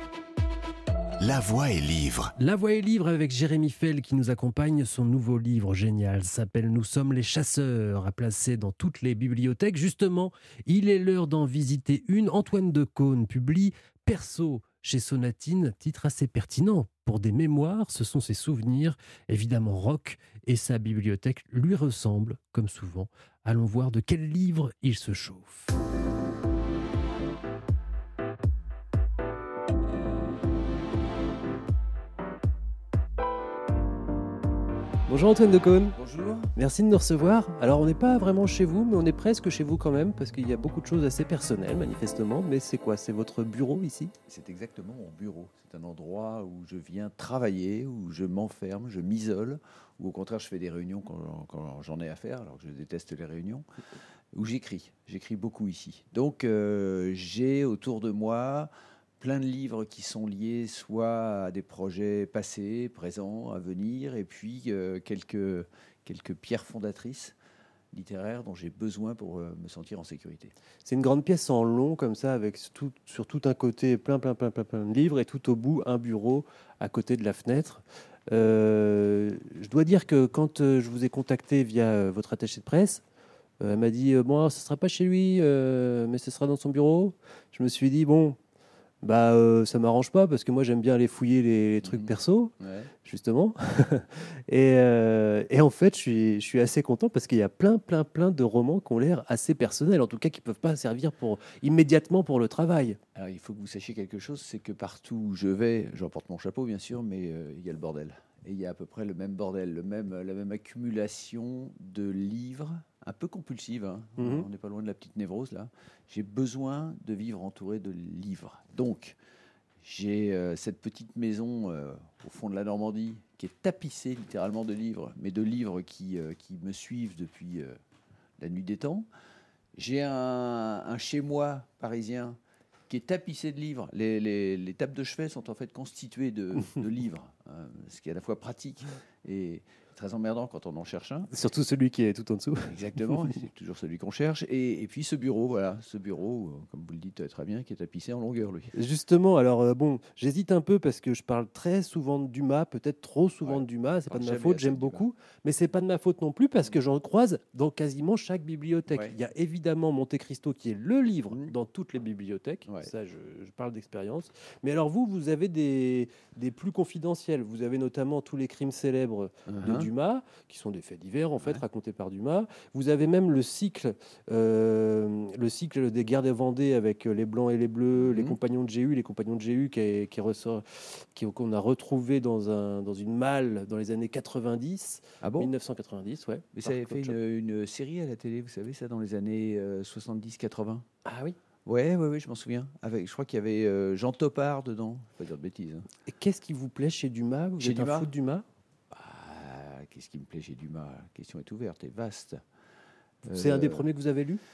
La voix est livre. La voix est libre avec Jérémy Fell qui nous accompagne. Son nouveau livre génial s'appelle Nous sommes les chasseurs, à placer dans toutes les bibliothèques. Justement, il est l'heure d'en visiter une. Antoine Decaune publie Perso chez Sonatine, titre assez pertinent. Pour des mémoires, ce sont ses souvenirs, évidemment rock, et sa bibliothèque lui ressemble, comme souvent. Allons voir de quel livre il se chauffe. Bonjour Antoine Decaune. Bonjour. Merci de nous recevoir. Alors on n'est pas vraiment chez vous, mais on est presque chez vous quand même, parce qu'il y a beaucoup de choses assez personnelles manifestement. Mais c'est quoi? C'est votre bureau ici? C'est exactement mon bureau. C'est un endroit où je viens travailler, où je m'enferme, je m'isole, ou au contraire je fais des réunions quand, quand j'en ai à faire, alors que je déteste les réunions, où j'écris. J'écris beaucoup ici. Donc euh, j'ai autour de moi plein de livres qui sont liés soit à des projets passés, présents, à venir, et puis euh, quelques, quelques pierres fondatrices littéraires dont j'ai besoin pour euh, me sentir en sécurité. C'est une grande pièce en long comme ça, avec tout, sur tout un côté plein, plein, plein, plein, plein de livres, et tout au bout un bureau à côté de la fenêtre. Euh, je dois dire que quand euh, je vous ai contacté via euh, votre attaché de presse, euh, elle m'a dit euh, bon, ce ne sera pas chez lui, euh, mais ce sera dans son bureau. Je me suis dit bon. Bah, euh, ça m'arrange pas parce que moi j'aime bien aller fouiller les, les trucs Mmh. perso, Ouais. justement. et, euh, et en fait, je suis, je suis assez content parce qu'il y a plein, plein, plein de romans qui ont l'air assez personnels, en tout cas qui peuvent pas servir pour, immédiatement pour le travail. Alors il faut que vous sachiez quelque chose, c'est que partout où je vais, j'emporte mon chapeau bien sûr, mais euh, il y a le bordel. Et il y a à peu près le même bordel, le même, la même accumulation de livres, un peu compulsive, hein. Mhm. On n'est pas loin de la petite névrose là. J'ai besoin de vivre entouré de livres. Donc, j'ai euh, cette petite maison euh, au fond de la Normandie qui est tapissée littéralement de livres, mais de livres qui, euh, qui me suivent depuis euh, la nuit des temps. J'ai un, un chez-moi parisien qui est tapissé de livres. Les, les, les tables de chevet sont en fait constituées de, de livres, hein, ce qui est à la fois pratique et très emmerdant quand on en cherche un. Surtout celui qui est tout en dessous. Exactement, c'est toujours celui qu'on cherche. Et, et puis ce bureau, voilà, ce bureau, euh, comme vous le dites très bien, qui est tapissé en longueur, lui. Justement, alors euh, bon, j'hésite un peu parce que je parle très souvent de Dumas, peut-être trop souvent Ouais. de Dumas, c'est pas de ma Jamais faute, assez j'aime de Dumas. beaucoup, mais c'est pas de ma faute non plus parce que j'en croise dans quasiment chaque bibliothèque. Ouais. Il y a évidemment Monte Cristo qui est le livre Mhm. dans toutes les bibliothèques, Ouais. ça je, je parle d'expérience. Mais alors vous, vous avez des, des plus confidentiels, vous avez notamment tous les crimes célèbres de Uh-huh. Dumas, qui sont des faits divers en fait Ouais. racontés par Dumas. Vous avez même le cycle, euh, le cycle des guerres de Vendée avec les blancs et les bleus, les Mhm. compagnons de Jéhu, les compagnons de Jéhu qui, est- qui ressort, qui- qu'on a retrouvé dans un dans une malle dans les années quatre-vingt-dix, Ah bon? mille neuf cent quatre-vingt-dix, ouais. Mais par ça avait fait Claude une, une série à la télé, vous savez, ça, dans les années euh, soixante-dix quatre-vingts. Chopin. Ah oui. Ouais, ouais, ouais, je m'en souviens. Avec, je crois qu'il y avait euh, Jean Topard dedans. Faut pas dire de bêtises. hein. Et qu'est-ce qui vous plaît chez Dumas? Vous Chez êtes un Dumas fou de Dumas? Ah, qu'est-ce qui me plaît chez Dumas? La question est ouverte et vaste. C'est un des Euh, premiers que vous avez lu?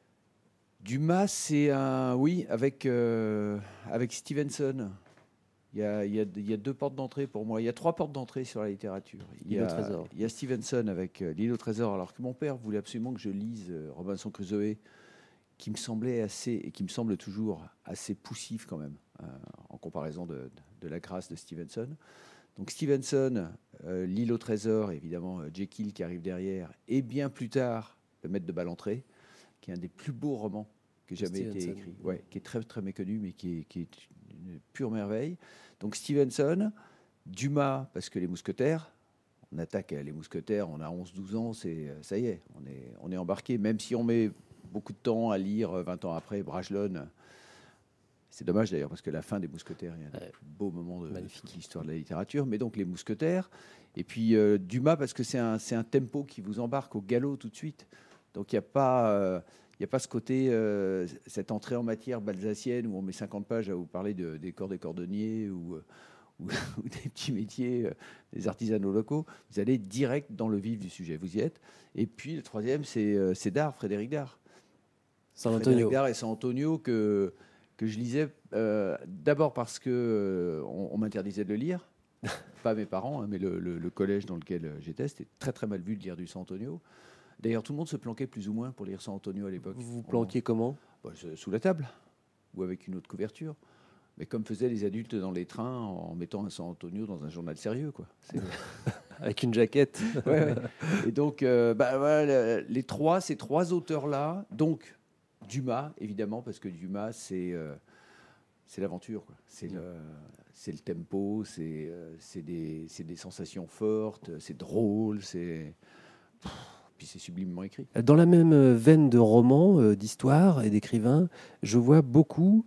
Dumas, c'est un. Oui, avec, euh, avec Stevenson. Il y, a, il, y a, il y a deux portes d'entrée pour moi. Il y a trois portes d'entrée sur la littérature. Il y L'île au a, trésor. il y a Stevenson avec euh, L'île au trésor, alors que mon père voulait absolument que je lise euh, Robinson Crusoe, qui me semblait assez, et qui me semble toujours assez poussif quand même, euh, en comparaison de, de, de la grâce de Stevenson. Donc Stevenson, euh, L'île au trésor, évidemment euh, Jekyll qui arrive derrière, et bien plus tard, Le maître de Ballantrae, qui est un des plus beaux romans que jamais été Stevenson. écrit, ouais, qui est très très méconnu, mais qui est, qui est une pure merveille. Donc Stevenson, Dumas, parce que les mousquetaires, on attaque les mousquetaires, on a onze douze ans, c'est, ça y est, on est, on est embarqué, même si on met beaucoup de temps à lire vingt ans après Bragelonne. C'est dommage d'ailleurs, parce que la fin des mousquetaires est un des Ouais. plus beaux moments de Magnifique. l'histoire de la littérature. Mais donc les mousquetaires, et puis euh, Dumas, parce que c'est un, c'est un tempo qui vous embarque au galop tout de suite. Donc il n'y a pas... euh, il n'y a pas ce côté, euh, cette entrée en matière balsacienne où on met cinquante pages à vous parler de, des corps des cordonniers ou, euh, ou, ou des petits métiers, euh, des artisanaux locaux. Vous allez direct dans le vif du sujet. Vous y êtes. Et puis le troisième, c'est, euh, c'est Dard, Frédéric Dard. San Frédéric Antonio. Dard et San Antonio que, que je lisais euh, d'abord parce que euh, on, on m'interdisait de le lire. Pas mes parents, hein, mais le, le- le collège dans lequel j'étais, c'était très très mal vu de lire du San Antonio. D'ailleurs, tout le monde se planquait plus ou moins pour lire San Antonio à l'époque. Vous vous planquiez comment? Bah, je- sous la table ou avec une autre couverture. Mais comme faisaient les adultes dans les trains en mettant un San Antonio dans un journal sérieux, quoi. C'est- Avec une jaquette. Ouais, ouais. Et donc, euh, bah, voilà, les trois, ces trois auteurs-là, donc Dumas, évidemment, parce que Dumas, c'est euh, c'est l'aventure, quoi. C'est le, c'est le tempo, c'est, euh, c'est, des, c'est des sensations fortes, c'est drôle, c'est... Pff, puis c'est sublimement écrit. Dans la même veine de romans, euh, d'histoires et d'écrivains, je vois beaucoup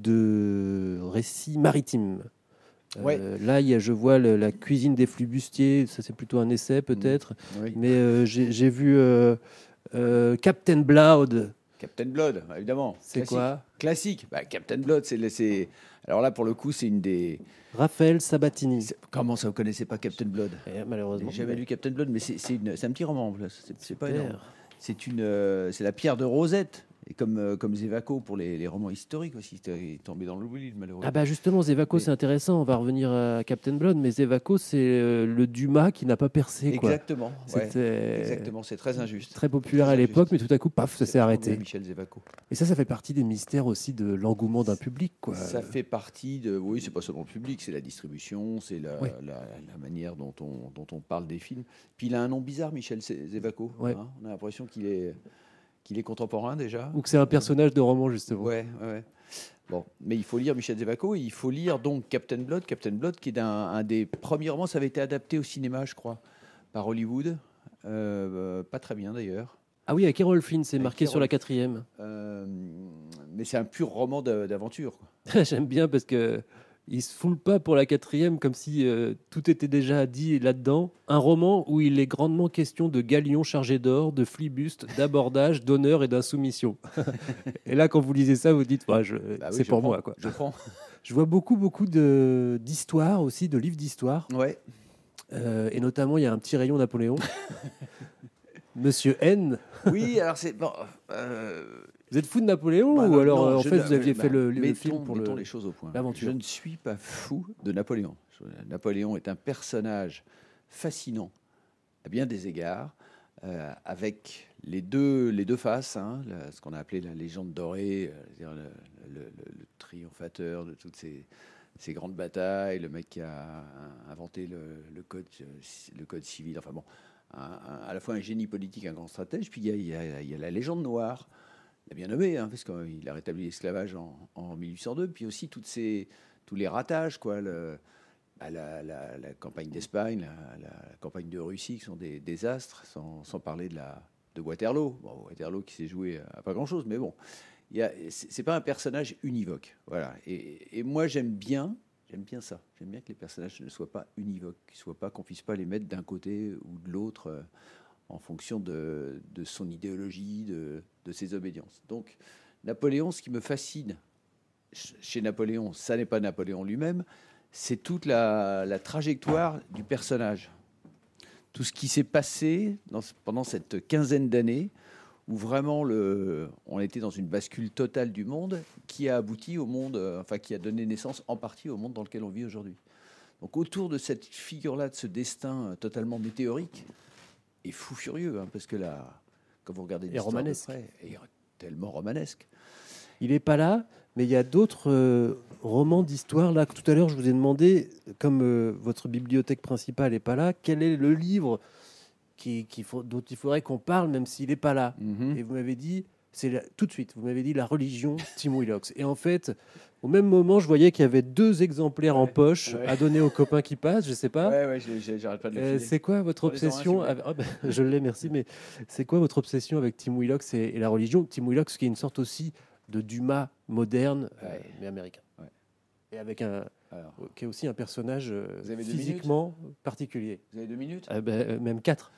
de récits maritimes. Euh, Ouais. Là, il y a, je vois le- la cuisine des flibustiers, ça c'est plutôt un essai peut-être, Oui. mais euh, j'ai j'ai vu euh, euh, Captain Blood. Captain Blood, évidemment. C'est Classique. quoi? Classique. Bah, Captain Blood, c'est, le- c'est... Alors là, pour le coup, c'est une des... Raphaël Sabatini. c'est- Comment ça, vous connaissez pas Captain Blood? Eh, J'ai malheureusement. jamais lu Captain Blood, mais c'est, c'est, une- c'est un petit roman, en plus. C'est, c'est pas Super. énorme. C'est, une, euh, c'est la pierre de Rosette. Et comme, euh, comme Zévaco pour les, les romans historiques aussi, il est tombé dans l'oubli, malheureusement. Ah bah justement, Zévaco, Mais- c'est intéressant. On va revenir à Captain Blood, mais Zévaco, c'est euh, le Dumas qui n'a pas percé. Quoi. Exactement. ouais. C'était Exactement, c'est très injuste. très populaire à Très l'époque, mais injuste. tout à coup, paf, ça C'est s'est vraiment arrêté. bien Michel Zévaco. Et ça, ça fait partie des mystères aussi de l'engouement d'un public. Quoi. Ça fait partie de. Oui, c'est pas seulement le public, c'est la distribution, c'est la, Oui. la, la manière dont on, dont on parle des films. Puis il a un nom bizarre, Michel Zé- Zévaco. Ouais. hein. On a l'impression qu'il est, qu'il est contemporain déjà. Ou que c'est un personnage de roman, justement. Ouais, ouais, ouais. Bon, mais il faut lire Michel Zévaco et il faut lire donc Captain Blood. Captain Blood, qui est un, un des premiers romans, ça avait été adapté au cinéma, je crois, par Hollywood. Euh, euh, pas très bien d'ailleurs. Ah oui, avec Errol Flynn, c'est Avec marqué sur Errol. la quatrième. Euh, mais c'est un pur roman de- d'aventure. quoi. J'aime bien parce que il se foule pas pour la quatrième comme si euh, tout était déjà dit là-dedans. Un roman où il est grandement question de galions chargés d'or, de flibustes, d'abordage, d'honneur et d'insoumission. Et là, quand vous lisez ça, vous dites, ouais, je- Bah oui, c'est je pour prends, moi. Quoi. Je prends. Je vois beaucoup, beaucoup de- d'histoires aussi, de livres d'histoire. Ouais. Euh, et notamment, il y a un petit rayon Napoléon. Monsieur N. Oui, alors c'est bon. euh, Vous êtes fou de Napoléon bah, ou non, alors non, euh, en je fait ne- vous aviez bah, fait le, le mettons, film pour mettons le... les choses au point. l'aventure. Je ne suis pas fou de Napoléon. Je- Napoléon est un personnage fascinant à bien des égards, euh, avec les deux, les deux faces, hein, la- ce qu'on a appelé la légende dorée, euh, c'est-à-dire le, le- le- le triomphateur de toutes ces, ces grandes batailles, le mec qui a inventé le, le code, euh, le code civil, enfin bon, un- un- à la fois un génie politique, un grand stratège, puis il y a, il y a- il y a la légende noire. Il a bien nommé, hein, parce qu'il a rétabli l'esclavage en, en mille huit cent deux, puis aussi toutes ces, tous les ratages, quoi, le, bah, la, la- la campagne d'Espagne, la, la- la campagne de Russie, qui sont des désastres, sans, sans parler de, la, de Waterloo. Bon, Waterloo qui s'est joué à pas grand-chose, mais bon, il y a- c'est c'est pas un personnage univoque. Voilà. Et, et moi, j'aime bien, j'aime bien ça. J'aime bien que les personnages ne soient pas univoques, qu'ils soient pas, qu'on puisse pas les mettre d'un côté ou de l'autre. euh, en fonction de, de son idéologie, de, de ses obédiences. Donc, Napoléon, ce qui me fascine ch- chez Napoléon, ça n'est pas Napoléon lui-même, c'est toute la, la trajectoire du personnage. Tout ce qui s'est passé dans, ce- pendant cette quinzaine d'années, où vraiment le, on était dans une bascule totale du monde, qui a abouti au monde, euh, enfin qui a donné naissance en partie au monde dans lequel on vit aujourd'hui. Donc autour de cette figure-là, de ce destin euh, totalement météorique, et fou furieux, hein, parce que là, quand vous regardez l'histoire de romanesque. près, est tellement romanesque. Il n'est pas là, mais il y a d'autres euh, romans d'histoire. Là, tout à l'heure, je vous ai demandé, comme euh, votre bibliothèque principale n'est pas là, quel est le livre qui, qui faut- dont il faudrait qu'on parle, même s'il n'est pas là. Mhm. Et vous m'avez dit, c'est la- tout de suite, vous m'avez dit la religion, Tim Willox. Et en fait, au même moment, je voyais qu'il y avait deux exemplaires en Ouais, poche ouais. à donner aux copains qui passent, je sais pas. Ouais, ouais, j'ai- j'ai- j'arrête pas de le Euh, filer. c'est quoi votre Prenez-en un, obsession s'il vous avec- ah, ben, je l'ai, merci. Mais c'est quoi votre obsession avec Tim Willox et, et la religion? Tim Willox, qui est une sorte aussi de Dumas moderne, euh, Ouais. mais américain. Ouais. Et avec un, Alors, qui est aussi un personnage euh, Vous avez deux physiquement particulier. vous avez deux minutes Ah ben, euh, même quatre.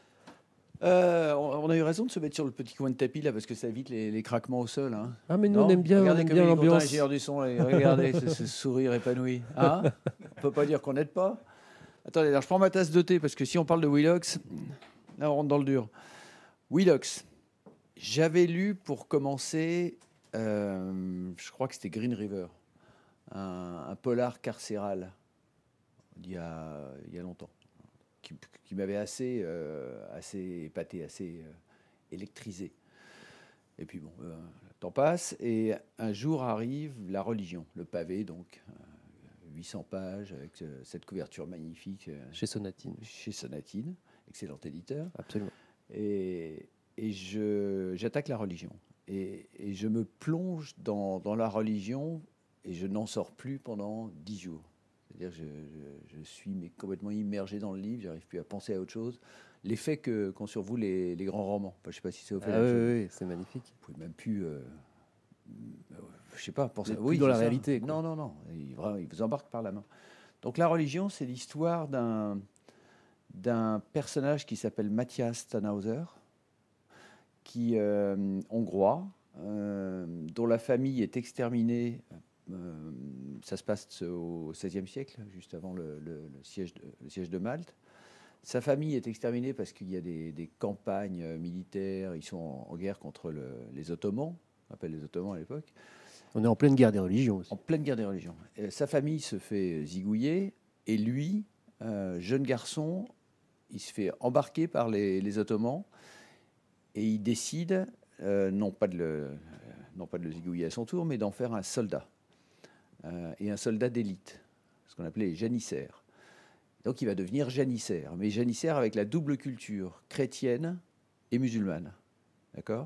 Euh, on on a eu raison de se mettre sur le petit coin de tapis là, parce que ça évite les, les craquements au sol. Hein. Ah mais nous Non on aime bien, on Regardez aime comme bien il est content, l'ambiance. l'ingénieur du son, là, regardez ce, ce sourire épanoui. Hein, on peut pas dire qu'on n'aide pas. Attendez, alors je prends ma tasse de thé, parce que si on parle de Willox, là on rentre dans le dur. Willox, j'avais lu pour commencer, euh, je crois que c'était Green River, un, un polar carcéral, il y a, il y a longtemps, qui, qui m'avait assez, euh, assez épaté, assez euh, électrisé. Et puis bon, euh, le temps passe, et un jour arrive la religion, le pavé, donc euh, huit cents pages, avec euh, cette couverture magnifique euh, Chez Sonatine. chez Sonatine, excellent éditeur. Absolument. Et, et je, j'attaque la religion. Et, et je me plonge dans, dans la religion, et je n'en sors plus pendant dix jours. C'est-à-dire que je, je, je suis mais complètement immergé dans le livre, j'arrive plus à penser à autre chose. L'effet que, qu'ont sur vous les, les grands romans. Enfin, je ne sais pas si c'est au fait. Ah oui, oui, oui, c'est magnifique. Vous pouvez même plus, euh, je sais pas, penser. Vous êtes Oui, plus dans c'est la ça. réalité, quoi. Non, non, non. Il, vraiment, il vous embarque par la main. Donc la religion, c'est l'histoire d'un d'un personnage qui s'appelle Matthias Tannhauser, qui euh, hongrois, euh, dont la famille est exterminée. Euh, ça se passe au seizième siècle, juste avant le, le, le, siège de, le siège de Malte. Sa famille est exterminée parce qu'il y a des, des campagnes militaires. Ils sont en, en guerre contre le, les Ottomans, on appelle les Ottomans à l'époque. On est en pleine guerre des religions aussi. En pleine guerre des religions. Et sa famille se fait zigouiller et lui, euh, jeune garçon, il se fait embarquer par les, les Ottomans et il décide, euh, non, pas de le, non pas de le zigouiller à son tour, mais d'en faire un soldat. Euh, et un soldat d'élite, ce qu'on appelait les janissaires. Donc il va devenir janissaire, mais janissaire avec la double culture chrétienne et musulmane. D'accord ?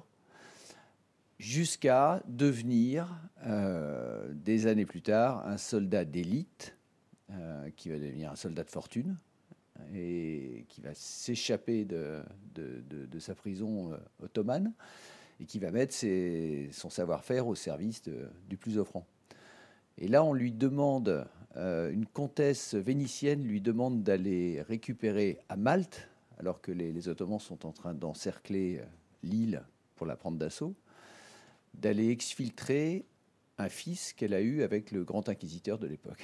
Jusqu'à devenir, euh, des années plus tard, un soldat d'élite, euh, qui va devenir un soldat de fortune, et qui va s'échapper de, de, de, de sa prison euh, ottomane, et qui va mettre ses, son savoir-faire au service de, du plus offrant. Et là, on lui demande, euh, une comtesse vénitienne lui demande d'aller récupérer à Malte, alors que les, les Ottomans sont en train d'encercler l'île pour la prendre d'assaut, d'aller exfiltrer un fils qu'elle a eu avec le grand inquisiteur de l'époque.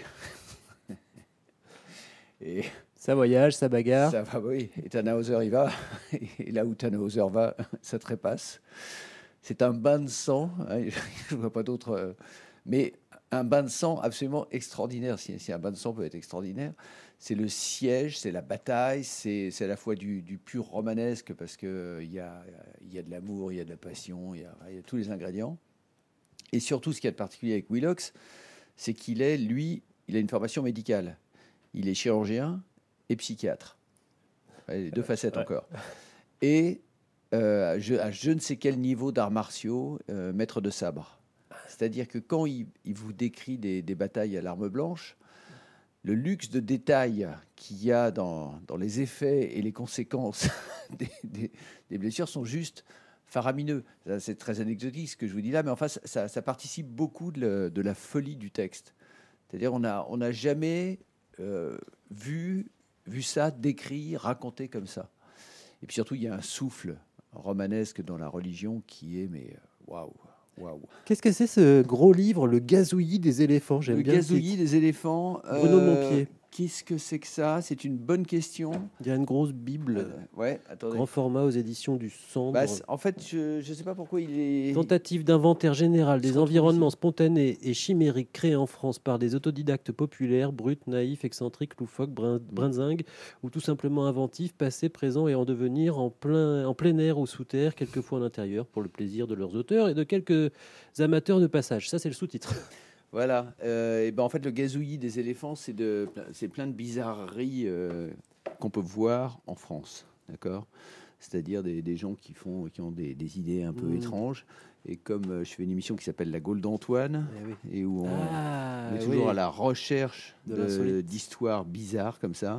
Et ça voyage, ça bagarre. Ça va, oui. Et Tannhauser y va. Et là où Tannhauser va, ça trépasse. C'est un bain de sang. Je ne vois pas d'autre. Mais un bain de sang absolument extraordinaire. Si, si un bain de sang peut être extraordinaire, c'est le siège, c'est la bataille, c'est, c'est à la fois du, du pur romanesque parce qu'il y a, y a de l'amour, il y a de la passion, il y a, y a tous les ingrédients. Et surtout, ce qu'il y a de particulier avec Willox, c'est qu'il est, lui, il a une formation médicale. Il est chirurgien et psychiatre. Les deux facettes ouais. encore. Et euh, je, à je ne sais quel niveau d'arts martiaux, euh, maître de sabre. C'est-à-dire que quand il, il vous décrit des, des batailles à l'arme blanche, le luxe de détails qu'il y a dans, dans les effets et les conséquences des, des, des blessures sont juste faramineux. Ça, c'est très anecdotique ce que je vous dis là, mais enfin, ça, ça participe beaucoup de, le, de la folie du texte. C'est-à-dire on n'a on a jamais euh, vu, vu ça décrit, raconté comme ça. Et puis surtout, il y a un souffle romanesque dans la religion qui est, mais waouh, waouh. Qu'est-ce que c'est ce gros livre, Le Gazouillis des éléphants? J'aime Le bien Gazouillis des éléphants. Bruno euh, Montpied. Qu'est-ce que c'est que ça? C'est une bonne question. Il y a une grosse Bible. Euh, ouais, attendez. Grand format aux éditions du Cendre. Bah, en fait, je ne sais pas pourquoi il est... Tentative d'inventaire général des environnements spontanés et chimériques créés en France par des autodidactes populaires, bruts, naïfs, excentriques, loufoques, brin, brinzingues, ou tout simplement inventifs, passés, présents et en devenir en plein, en plein air ou sous terre, quelquefois en intérieur, pour le plaisir de leurs auteurs et de quelques amateurs de passage. Ça, c'est le sous-titre. Voilà. Euh, et ben en fait, le gazouillis des éléphants, c'est, de, c'est plein de bizarreries euh, qu'on peut voir en France. D'accord ? C'est-à-dire des, des gens qui, font, qui ont des, des idées un peu mmh. étranges. Et comme euh, je fais une émission qui s'appelle La Gaule d'Antoine, eh oui. et où on, ah, on est toujours oui. à la recherche de de, d'histoires bizarres comme ça,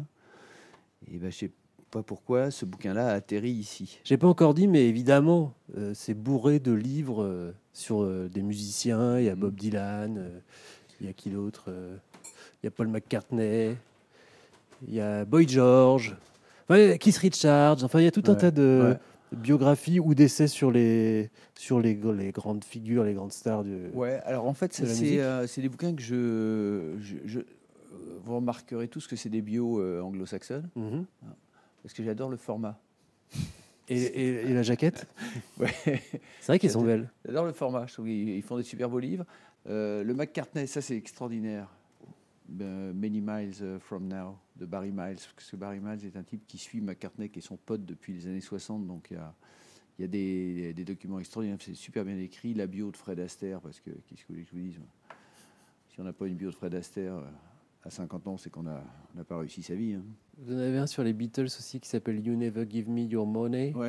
et ben je sais pas pourquoi ce bouquin-là a atterri ici. J'ai pas encore dit, mais évidemment, euh, c'est bourré de livres euh, sur euh, des musiciens. Il y a Bob Dylan, euh, il y a qui d'autre euh, il y a Paul McCartney, il y a Boy George, enfin, Keith Richards. Enfin, il y a tout un ouais, tas de ouais. biographies ou d'essais sur les sur les, les grandes figures, les grandes stars du. Ouais. Alors en fait, ça, c'est euh, c'est des bouquins que je, je, je vous remarquerez tous que c'est des bios euh, anglo-saxonnes. Mm-hmm. Parce que j'adore le format. Et, et, et la jaquette. Ouais. C'est vrai qu'elles sont belles. J'adore le format. Je trouve qu'ils font des super beaux livres. Euh, le McCartney, ça c'est extraordinaire. Uh, Many Miles From Now, de Barry Miles. Parce que Barry Miles est un type qui suit McCartney, qui est son pote depuis les années soixante. Donc il y a, y a des, des documents extraordinaires. C'est super bien écrit. La bio de Fred Astaire, parce que, qu'est-ce que vous voulez que je vous dise ? Si on n'a pas une bio de Fred Astaire... à cinquante ans, c'est qu'on n'a pas réussi sa vie. Hein. Vous en avez un sur les Beatles aussi qui s'appelle You Never Give Me Your Money. Ouais,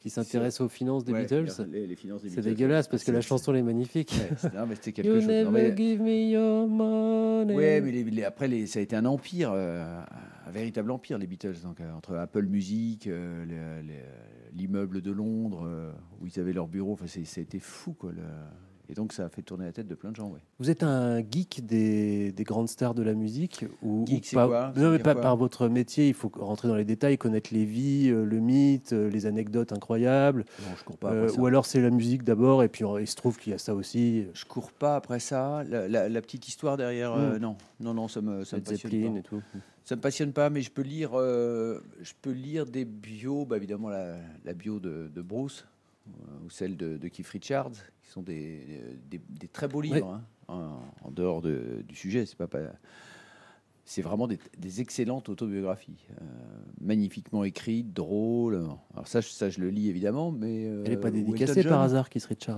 qui s'intéresse aux finances des Ouais, Beatles. les, les finances des C'est Beatles, dégueulasse ouais. parce Ah, que la c'est- chanson elle est magnifique. Ouais, c'est- non, mais c'était quelque You chose. Non, never mais- give me your money. Ouais, mais les- les- après, les- ça a été un empire, euh, un véritable empire, les Beatles. Donc, euh, entre Apple Music, euh, les- les- l'immeuble de Londres, euh, où ils avaient leur bureau, enfin, c'est- ça a été fou, quoi. le- Et donc, ça a fait tourner la tête de plein de gens, ouais. Vous êtes un geek des, des grandes stars de la musique ou, Geek, ou c'est pas quoi Ça Non, veut mais dire pas quoi par votre métier. Il faut rentrer dans les détails, connaître les vies, euh, le mythe, euh, les anecdotes incroyables. Non, je cours pas Euh, après ça. ou alors c'est la musique d'abord et puis euh, il se trouve qu'il y a ça aussi. Je cours pas après ça. La, la- la petite histoire derrière, euh, Mm. non, non, non, ça me, ça me Led passionne Zeppelin pas. et tout. Ça me passionne pas, mais je peux lire, euh, je peux lire des bios, bah, évidemment la, la bio de, de Bruce euh, ou celle de, de Keith Richards, qui sont des, des, des très beaux livres, hein, en, en dehors de- du sujet. C'est pas, pas c'est vraiment des, des excellentes autobiographies, euh, magnifiquement écrites, drôles. Alors ça, je- ça, je le lis évidemment, mais euh, Elle n'est pas ou dédicacée Elton par John, hasard, Keith Richards.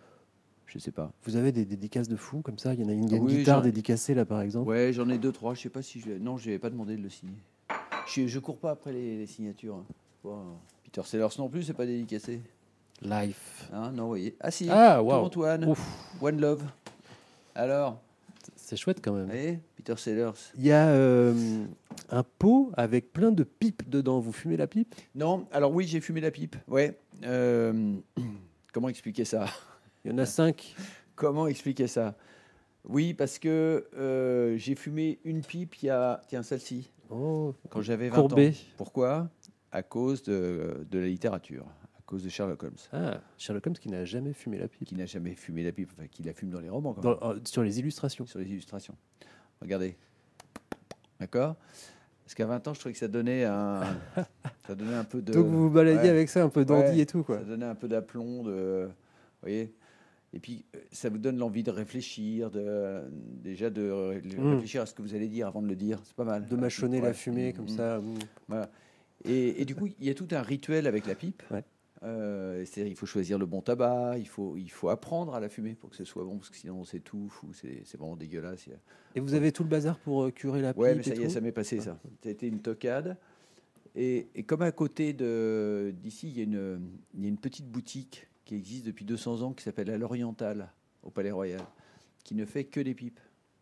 Je sais pas. Vous avez des dédicaces de fous comme ça. Il y en a une, il y a une Ah oui, guitare j'en- dédicacée là par exemple. Ouais, j'en ai deux, trois. Je sais pas si je. Non, je n'avais pas demandé de le signer. Je, je cours pas après les, les signatures. hein. Bon, Peter Sellers non plus, c'est pas dédicacé. Life. Hein, non, vous voyez. Ah si. Ah, Pour waouh. Antoine. Ouf. One Love. Alors, C'est chouette quand vous même. voyez, Peter Sellers. Il y a euh, un pot avec plein de pipes dedans. Vous fumez la pipe? Non, alors oui, j'ai fumé la pipe. Ouais. Euh, comment expliquer ça Il y en a cinq. Comment expliquer ça Oui, parce que euh, j'ai fumé une pipe il y a. Tiens, celle-ci. Oh, Quand j'avais vingt Courbet. ans. Pourquoi À cause de, de la littérature, à cause de Sherlock Holmes, Ah, Sherlock Holmes qui n'a jamais fumé la pipe. qui n'a jamais fumé la pipe, enfin qui la fume dans les romans, quand Dans- même, euh, sur les illustrations. sur les illustrations. Regardez. D'accord Parce qu'à vingt ans, je trouvais que ça donnait un, ça donnait un peu de. Donc vous vous baladiez Ouais. avec ça, un peu dandy Ouais, et tout quoi. Ça donnait un peu d'aplomb, de. Vous voyez Et puis, euh, ça vous donne l'envie de réfléchir, de, déjà de ré- Mm. réfléchir à ce que vous allez dire avant de le dire. C'est pas mal. De mâchonner Ouais. la fumée Mm, comme mm. ça. mm. Voilà. Et, et du coup, il y a tout un rituel avec la pipe. Ouais. Euh, c'est-à-dire, il faut choisir le bon tabac, il faut, il faut apprendre à la fumer pour que ce soit bon, parce que sinon on s'étouffe ou c'est, c'est vraiment dégueulasse. Il y a- Et vous avez tout le bazar pour euh, curer la pipe Ouais, mais et ça y est, tout ça m'est passé ça. Ça a été une tocade. Et, et comme à côté de, d'ici, il y, a une, il y a une petite boutique qui existe depuis deux cents ans qui s'appelle À l'Oriental, au Palais Royal, qui ne fait que des pipes.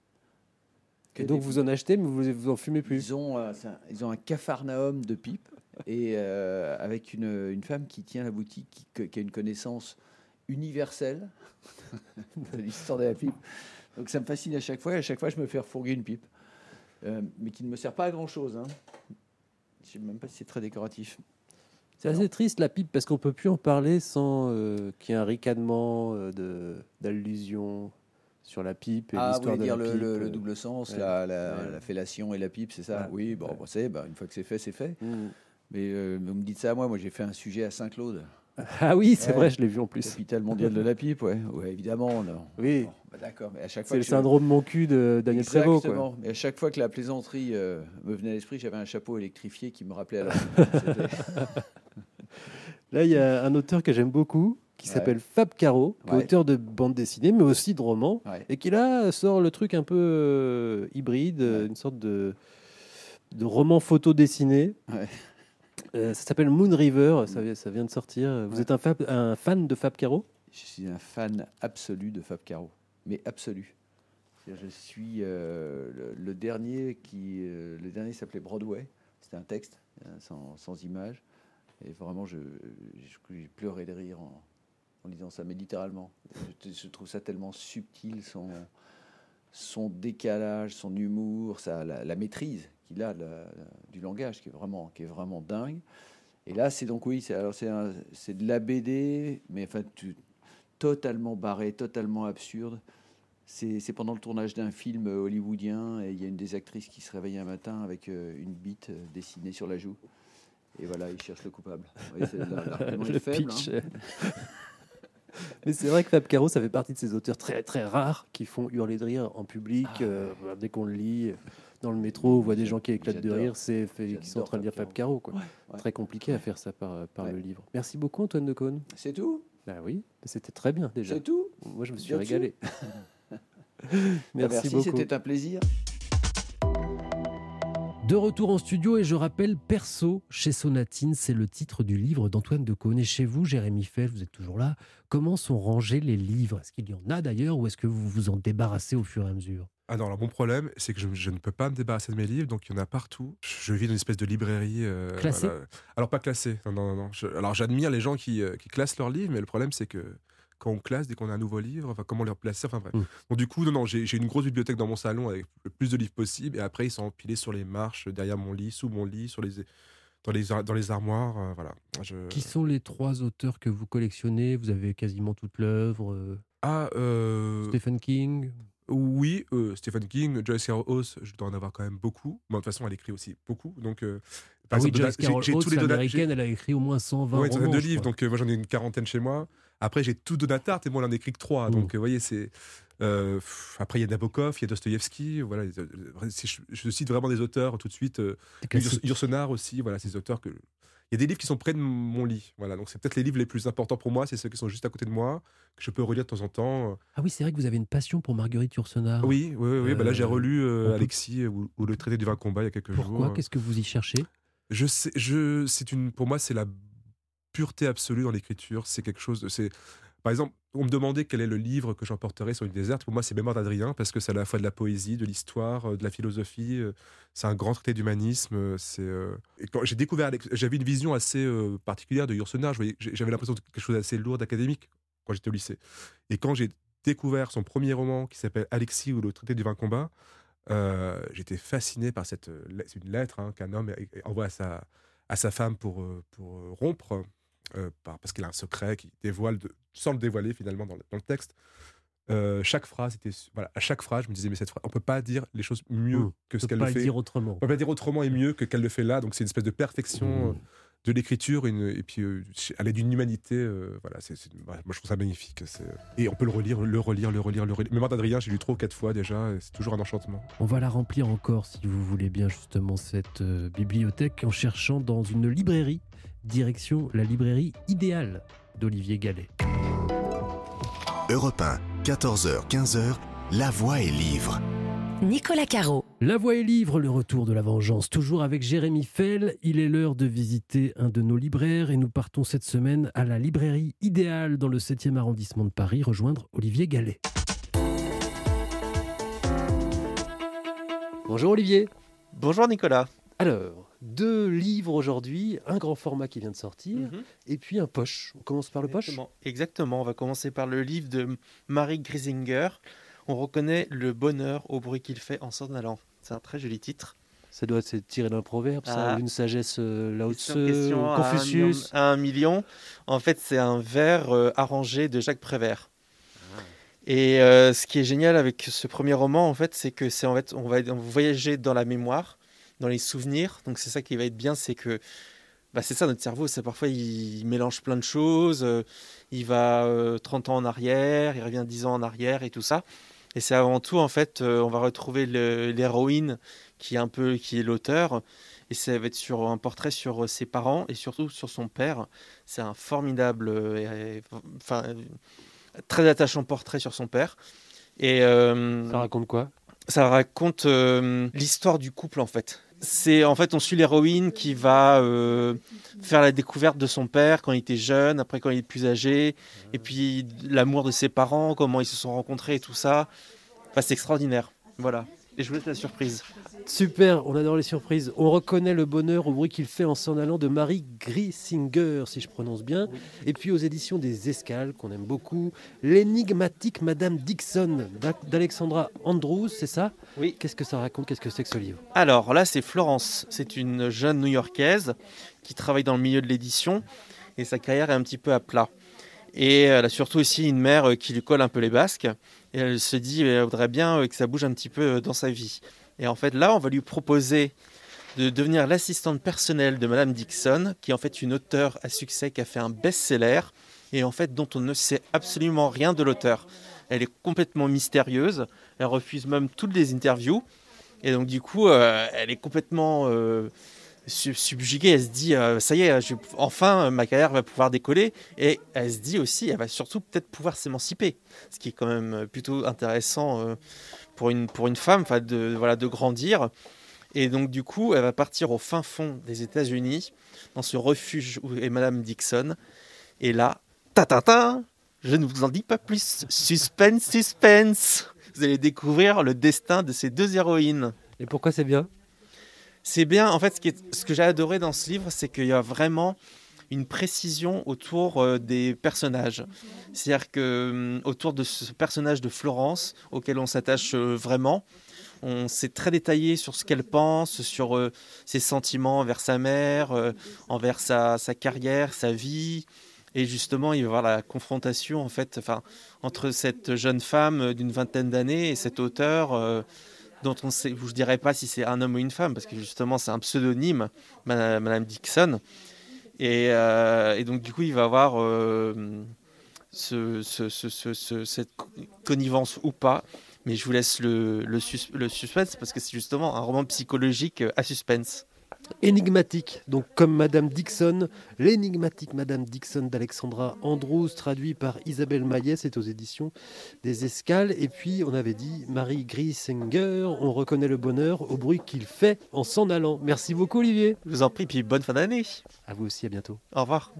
Que Et donc des vous en achetez, mais vous, vous en fumez plus. Ils ont, euh, c'est un, ils ont un capharnaüm de pipes et euh, avec une, une femme qui tient la boutique, qui, que- qui a une connaissance universelle de l'histoire de la pipe. Donc ça me fascine à chaque fois. Et à chaque fois, je me fais refourguer une pipe, Euh, mais qui ne me sert pas à grand chose. Hein. Je ne sais même pas si c'est très décoratif. C'est assez triste la pipe parce qu'on peut plus en parler sans euh, qu'il y ait un ricanement euh, de, d'allusion sur la pipe et Ah, vous l'histoire voulez de dire la le, pipe. le- le euh. double sens, ouais. la, la- Ouais. la fellation et la pipe, c'est ça? Ouais. Oui, bon, Ouais. bon, c'est, bah, une fois que c'est fait, c'est fait. Mm. Mais euh, vous me dites ça à moi, moi j'ai fait un sujet à Saint-Claude. Ah oui, c'est Ouais. vrai, je l'ai vu en plus. Capitale mondiale de la pipe, ouais, ouais évidemment. Non. Oui, Bon, bah d'accord, mais à chaque fois c'est le que je- syndrome mon cul de Daniel Prévost. Quoi. Exactement. Mais à chaque fois que la plaisanterie euh, me venait à l'esprit, j'avais un chapeau électrifié qui me rappelait à la C'était- Là, il y a un auteur que j'aime beaucoup qui Ouais. s'appelle Fab Caro, qui est Ouais. auteur de bande dessinée, mais aussi de romans, Ouais. et qui là sort le truc un peu euh, hybride, euh, Ouais. une sorte de, de roman photo dessiné. Ouais. Euh, ça s'appelle Moon River, ça, vient- ça vient de sortir. Vous Ouais. êtes un, fab- un fan de Fab Caro? Je suis un fan absolu de Fab Caro, mais absolu. C'est-à-dire, Je suis euh, le, le dernier qui, euh, le dernier s'appelait Broadway. C'était un texte euh, sans, sans image, et vraiment, je, je- j'ai pleuré de rire en, en lisant ça, mais littéralement. Je, je trouve ça tellement subtil, son, son décalage, son humour, sa, la, la maîtrise qu'il a de la- du langage, qui est vraiment, qui est vraiment dingue. Et là, c'est donc oui, c'est alors c'est un- c'est de la B D, mais enfin tu- totalement barré, totalement absurde. C'est c'est pendant le tournage d'un film euh, hollywoodien et il y a une des actrices qui se réveille un matin avec euh, une bite euh, dessinée sur la joue. Et voilà, il cherche le coupable. Vous voyez, c'est- la- l'argument est Le faible. pitch. hein. Mais c'est vrai que Fab Caro, ça fait partie de ces auteurs très très rares qui font hurler de rire en public. Ah, euh, voilà, dès qu'on le lit dans le métro, on voit des gens qui éclatent de J'adore. rire, c'est fait- qui sont en train de lire J'adore Fab Caro. Quoi. ouais. Très compliqué à faire ça par, par Ouais. le livre. Merci beaucoup Antoine de Caunes. C'est tout Bah oui, c'était très bien déjà. C'est tout Moi je me suis Bien sûr. régalé. Merci, Merci beaucoup. c'était un plaisir. De retour en studio et je rappelle Perso chez Sonatine, c'est le titre du livre d'Antoine Decaune. Et chez vous, Jérémy Fell, vous êtes toujours là. Comment sont rangés les livres? Est-ce qu'il y en a d'ailleurs ou est-ce que vous vous en débarrassez au fur et à mesure? Ah non, alors mon problème, c'est que je, je ne peux pas me débarrasser de mes livres, donc il y en a partout. Je vis dans une espèce de librairie. Euh, Classée? voilà. Alors pas classée, non, non, non. Je, alors j'admire les gens qui, euh, qui classent leurs livres, mais le problème c'est que quand on classe, dès qu'on a un nouveau livre, enfin comment les replacer, enfin bref. Mm. Donc du coup, non, non, j'ai, j'ai une grosse bibliothèque dans mon salon avec le plus de livres possible, et après ils sont empilés sur les marches, derrière mon lit, sous mon lit, sur les, dans, les, dans les armoires, euh, voilà. Je... Qui sont les trois auteurs que vous collectionnez? Vous avez quasiment toute l'œuvre. euh, Ah, euh... Stephen King? Oui, euh, Stephen King, Joyce Carol Oates, je dois en avoir quand même beaucoup. Mais de toute façon, elle écrit aussi beaucoup. Donc, euh, Ah oui, exemple, Joyce j'ai- Carol j'ai tous Oates, les Donat- américaine, j'ai- elle a écrit au moins cent vingt Ouais, une romans. centaine de je livres, crois. donc euh, moi j'en ai une quarantaine chez moi. Après, j'ai tout Donatart et moi, j'en ai écrit que trois. Mm. Donc, euh, vous voyez, c'est. euh, pff, après, il y a Nabokov, il y a Dostoïevski. Voilà, les- euh, si je, je cite vraiment des auteurs tout de suite. Euh, Des classiques. Yourcenar aussi, voilà, ces auteurs que. Il y a des livres qui sont près de mon lit. Voilà, donc c'est peut-être les livres les plus importants pour moi, c'est ceux qui sont juste à côté de moi, que je peux relire de temps en temps. Ah oui, c'est vrai que vous avez une passion pour Marguerite Yourcenar. Oui, oui, oui. oui. Bah là, j'ai Euh, relu euh, on peut- Alexis ou, ou le traité du vin combat il y a quelques jours. Pourquoi? Qu'est-ce que vous y cherchez? Je sais, je, c'est une, pour moi, c'est la pureté absolue dans l'écriture. C'est quelque chose de, c'est, par exemple, on me demandait quel est le livre que j'emporterais sur une déserte. Pour moi, c'est Mémoire d'Adrien parce que c'est à la fois de la poésie, de l'histoire, euh, de la philosophie. euh, C'est un grand traité d'humanisme. euh, C'est, euh, et quand j'ai découvert, Alex- j'avais une vision assez euh, particulière de Yourcenar. Je voyais- j'ai- J'avais l'impression de quelque chose d'assez lourd, d'académique quand j'étais au lycée. Et quand j'ai découvert son premier roman qui s'appelle Alexis ou le traité du vin combat, euh, j'étais fasciné par cette euh, le- c'est une lettre hein, qu'un homme é- é- envoie à sa, à sa femme pour, euh, pour euh, rompre, euh, par- parce qu'il a un secret qui dévoile, de, sans le dévoiler finalement dans le, dans le texte. Euh, chaque phrase était, voilà, à chaque phrase, je me disais, mais cette phrase, on peut pas dire les choses mieux Mmh. que On ce peut qu'elle pas le le fait. dire autrement. On peut pas dire autrement et mieux que qu'elle le fait là. Donc c'est une espèce de perfection Mmh. euh, de l'écriture, une, et puis euh, elle est d'une humanité. euh, voilà, c'est, c'est- ouais, moi je trouve ça magnifique. c'est- Et on peut le relire, le relire, le relire, le relire. Mémoire d'Adrien, j'ai lu trois ou quatre fois déjà. Et c'est toujours un enchantement. On va la remplir encore, si vous voulez bien, justement, cette euh, bibliothèque en cherchant dans une librairie. Direction la librairie idéale d'Olivier Gallet. Europe un, quatorze heures quinze, La Voix est livre. Nicolas Caro. La Voix est livre, le retour de la vengeance, toujours avec Jérémy Fell. Il est l'heure de visiter un de nos libraires et nous partons cette semaine à la librairie idéale dans le septième arrondissement de Paris, rejoindre Olivier Gallet. Bonjour Olivier. Bonjour Nicolas. Alors, deux livres aujourd'hui, un grand format qui vient de sortir, Mhm. et puis un poche. On commence par le poche. Exactement. Exactement, on va commencer par le livre de Marie Grisinger. On reconnaît le bonheur au bruit qu'il fait en s'en allant. C'est un très joli titre. Ça doit être tiré d'un proverbe, ça, Ah. ou une sagesse euh, Lao Question, Tse, question à un million- Confucius. à un million. En fait, c'est un vers euh, arrangé de Jacques Prévert. Et euh, ce qui est génial avec ce premier roman, en fait, c'est que c'est en fait, on va, on va voyager dans la mémoire, dans les souvenirs. Donc c'est ça qui va être bien, c'est que bah, c'est ça notre cerveau. C'est parfois il, il mélange plein de choses. euh, il va euh, trente ans en arrière, il revient dix ans en arrière et tout ça. Et c'est avant tout en fait, euh, on va retrouver le- l'héroïne qui est un peu qui est l'auteur. Et ça va être sur un portrait sur euh, ses parents et surtout sur son père. C'est un formidable, euh, et- enfin euh, très attachant portrait sur son père. Et euh, Ça raconte quoi? ça raconte euh, l'histoire du couple en fait. C'est en fait on suit l'héroïne qui va euh, faire la découverte de son père quand il était jeune, après quand il est plus âgé, et puis l'amour de ses parents, comment ils se sont rencontrés et tout ça. Enfin c'est extraordinaire. Voilà. Et je vous laisse la surprise. Super, on adore les surprises. On reconnaît le bonheur au bruit qu'il fait en s'en allant de Marie Grisinger, si je prononce bien. Et puis aux éditions des Escales, qu'on aime beaucoup, l'énigmatique Madame Dixon d'A- d'Alexandra Andrews, c'est ça? Oui. Qu'est-ce que ça raconte? Qu'est-ce que c'est que ce livre? Alors là, c'est Florence. C'est une jeune New-Yorkaise qui travaille dans le milieu de l'édition et sa carrière est un petit peu à plat. Et elle a surtout aussi une mère qui lui colle un peu les basques. Et elle se dit qu'elle voudrait bien que ça bouge un petit peu dans sa vie. Et en fait, là, on va lui proposer de devenir l'assistante personnelle de Madame Dixon, qui est en fait une auteure à succès qui a fait un best-seller et en fait dont on ne sait absolument rien de l'auteur. Elle est complètement mystérieuse. Elle refuse même toutes les interviews. Et donc du coup, euh, elle est complètement euh, sub- subjuguée. Elle se dit, euh, ça y est, je- enfin, ma carrière va pouvoir décoller. Et elle se dit aussi, elle va surtout peut-être pouvoir s'émanciper. Ce qui est quand même plutôt intéressant euh, pour, une, pour une femme, enfin, de, voilà, de grandir. Et donc, du coup, elle va partir au fin fond des États-Unis, dans ce refuge où est Madame Dixon. Et là, ta ta ta, je ne vous en dis pas plus. Suspense, suspense. Vous allez découvrir le destin de ces deux héroïnes. Et pourquoi c'est bien ? C'est bien. En fait, ce, qui est, ce que j'ai adoré dans ce livre, c'est qu'il y a vraiment une précision autour euh, des personnages. C'est-à-dire que euh, autour de ce personnage de Florence, auquel on s'attache euh, vraiment, on s'est très détaillé sur ce qu'elle pense, sur euh, ses sentiments envers sa mère, euh, envers sa, sa carrière, sa vie. Et justement, il va y avoir la confrontation en fait, enfin, entre cette jeune femme d'une vingtaine d'années et cet auteur euh, dont on sait, je ne dirais pas si c'est un homme ou une femme, parce que justement, c'est un pseudonyme, Madame, Madame Dixon. Et, euh, et donc, du coup, il va avoir euh, ce, ce, ce, ce, ce, cette connivence ou pas. Mais je vous laisse le, le, sus, le suspense, parce que c'est justement un roman psychologique à suspense. Énigmatique, donc comme Madame Dixon, l'énigmatique Madame Dixon d'Alexandra Andrews, traduit par Isabelle Maillet, c'est aux éditions des Escales. Et puis on avait dit Marie Griesinger, on reconnaît le bonheur au bruit qu'il fait en s'en allant. Merci beaucoup Olivier. Je vous en prie, puis bonne fin d'année. À vous aussi, à bientôt. Au revoir.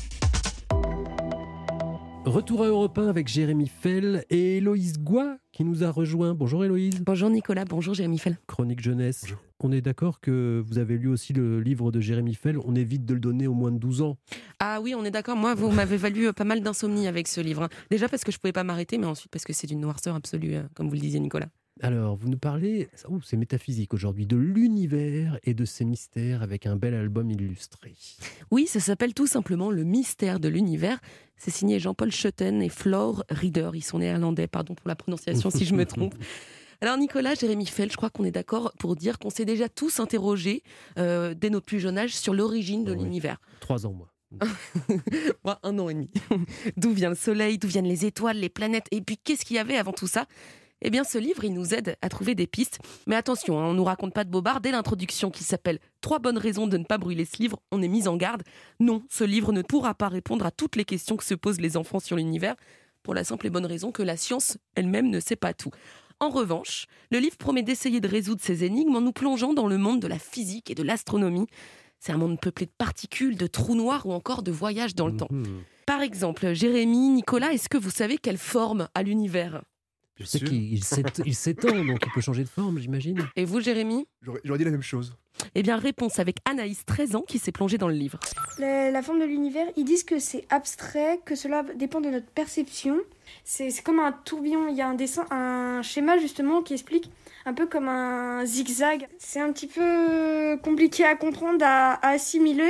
Retour à Europe un avec Jérémy Fell et Héloïse Goua qui nous a rejoint. Bonjour Héloïse. Bonjour Nicolas, bonjour Jérémy Fell. Chronique jeunesse. Bonjour. On est d'accord que vous avez lu aussi le livre de Jérémy Fell. On évite de le donner aux moins de douze ans. Ah oui, on est d'accord. Moi, vous m'avez valu pas mal d'insomnie avec ce livre. Déjà parce que je ne pouvais pas m'arrêter, mais ensuite parce que c'est d'une noirceur absolue, comme vous le disiez Nicolas. Alors, vous nous parlez, oh, c'est métaphysique aujourd'hui, de l'univers et de ses mystères avec un bel album illustré. Oui, ça s'appelle tout simplement Le mystère de l'univers. C'est signé Jean-Paul Schotten et Flore Rieder. Ils sont néerlandais, pardon pour la prononciation si je me trompe. Alors Nicolas, Jérémy Fell, je crois qu'on est d'accord pour dire qu'on s'est déjà tous interrogés euh, dès notre plus jeune âge sur l'origine de oh, l'univers. Oui. Trois ans, moi. Moi, un an et demi. D'où vient le soleil, d'où viennent les étoiles, les planètes, et puis qu'est-ce qu'il y avait avant tout ça ? Eh bien, ce livre, il nous aide à trouver des pistes. Mais attention, hein, on ne nous raconte pas de bobards. Dès l'introduction qui s'appelle « Trois bonnes raisons de ne pas brûler ce livre », on est mis en garde. Non, ce livre ne pourra pas répondre à toutes les questions que se posent les enfants sur l'univers, pour la simple et bonne raison que la science elle-même ne sait pas tout. En revanche, le livre promet d'essayer de résoudre ces énigmes en nous plongeant dans le monde de la physique et de l'astronomie. C'est un monde peuplé de particules, de trous noirs ou encore de voyages dans le mmh. temps. Par exemple, Jérémy, Nicolas, est-ce que vous savez quelle forme a l'univers ? Je sais qu'il s'étend, donc il peut changer de forme, j'imagine. Et vous, Jérémy ? J'aurais, j'aurais dit la même chose. Eh bien, réponse avec Anaïs, treize ans, qui s'est plongée dans le livre. La, la forme de l'univers, ils disent que c'est abstrait, que cela dépend de notre perception. C'est, c'est comme un tourbillon, il y a un dessin, un schéma justement qui explique un peu comme un zigzag. C'est un petit peu compliqué à comprendre, à, à assimiler.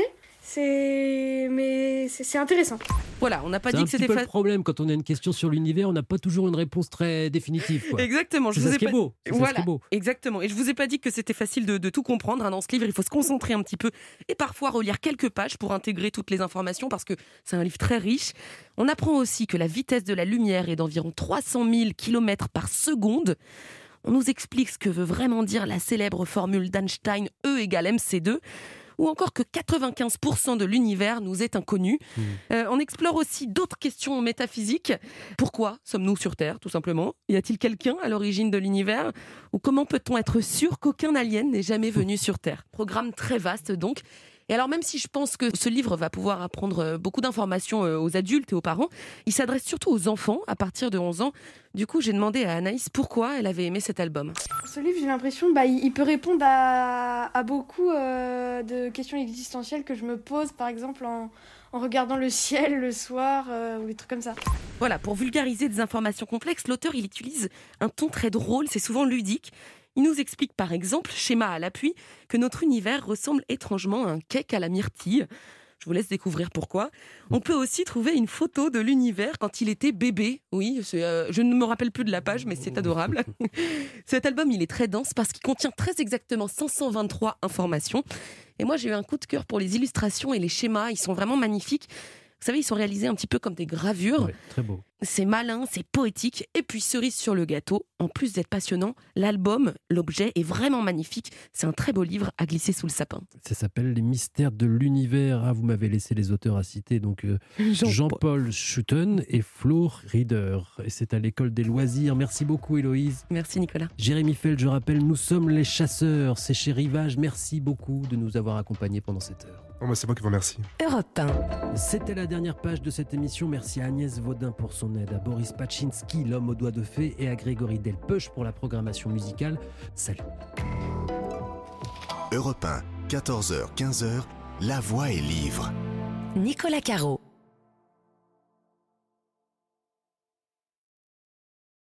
C'est... Mais c'est, c'est intéressant. Voilà, on n'a pas c'est dit que c'était facile. C'est un fa... le problème quand on a une question sur l'univers, on n'a pas toujours une réponse très définitive. Quoi. Exactement. Je c'est vous ça ai ce qui pas... est beau. C'est voilà, ça ce qui est beau. Exactement. Et je vous ai pas dit que c'était facile de, de tout comprendre. Hein. Dans ce livre, il faut se concentrer un petit peu et parfois relire quelques pages pour intégrer toutes les informations parce que c'est un livre très riche. On apprend aussi que la vitesse de la lumière est d'environ trois cent mille kilomètres par seconde. On nous explique ce que veut vraiment dire la célèbre formule d'Einstein E égale M C deux. Ou encore que quatre-vingt-quinze pour cent de l'univers nous est inconnu. Mmh. Euh, on explore aussi d'autres questions métaphysiques. Pourquoi sommes-nous sur Terre, tout simplement ? Y a-t-il quelqu'un à l'origine de l'univers ? Ou comment peut-on être sûr qu'aucun alien n'est jamais venu sur Terre ? Programme très vaste donc. Et alors même si je pense que ce livre va pouvoir apprendre beaucoup d'informations aux adultes et aux parents, il s'adresse surtout aux enfants à partir de onze ans. Du coup, j'ai demandé à Anaïs pourquoi elle avait aimé cet album. Ce livre, j'ai l'impression, bah, il peut répondre à, à beaucoup euh, de questions existentielles que je me pose, par exemple en, en regardant le ciel le soir euh, ou des trucs comme ça. Voilà, pour vulgariser des informations complexes, l'auteur il utilise un ton très drôle, c'est souvent ludique. Il nous explique par exemple, schéma à l'appui, que notre univers ressemble étrangement à un cake à la myrtille. Je vous laisse découvrir pourquoi. On peut aussi trouver une photo de l'univers quand il était bébé. Oui, c'est, euh, je ne me rappelle plus de la page, mais c'est adorable. Cet album, il est très dense parce qu'il contient très exactement cinq cent vingt-trois informations. Et moi, j'ai eu un coup de cœur pour les illustrations et les schémas. Ils sont vraiment magnifiques. Vous savez, ils sont réalisés un petit peu comme des gravures. Ouais, très beau. C'est malin, c'est poétique. Et puis, cerise sur le gâteau, en plus d'être passionnant, l'album, l'objet est vraiment magnifique. C'est un très beau livre à glisser sous le sapin. Ça s'appelle Les mystères de l'univers. Ah, vous m'avez laissé les auteurs à citer. Donc, euh, Jean-Paul. Jean-Paul Schutten et Flo Rieder. Et c'est à l'école des loisirs. Merci beaucoup, Héloïse. Merci, Nicolas. Jérémy Feld, je rappelle, nous sommes les chasseurs. C'est chez Rivage. Merci beaucoup de nous avoir accompagnés pendant cette heure. Oh, bah, c'est moi qui vous remercie. Europe un. C'était la dernière page de cette émission. Merci à Agnès Vaudin pour son aide, à Boris Paczynski, l'homme aux doigts de fée, et à Grégory Delpeuch pour la programmation musicale. Salut. Europe un, quatorze heures quinze, La Voix est livre. Nicolas Caro.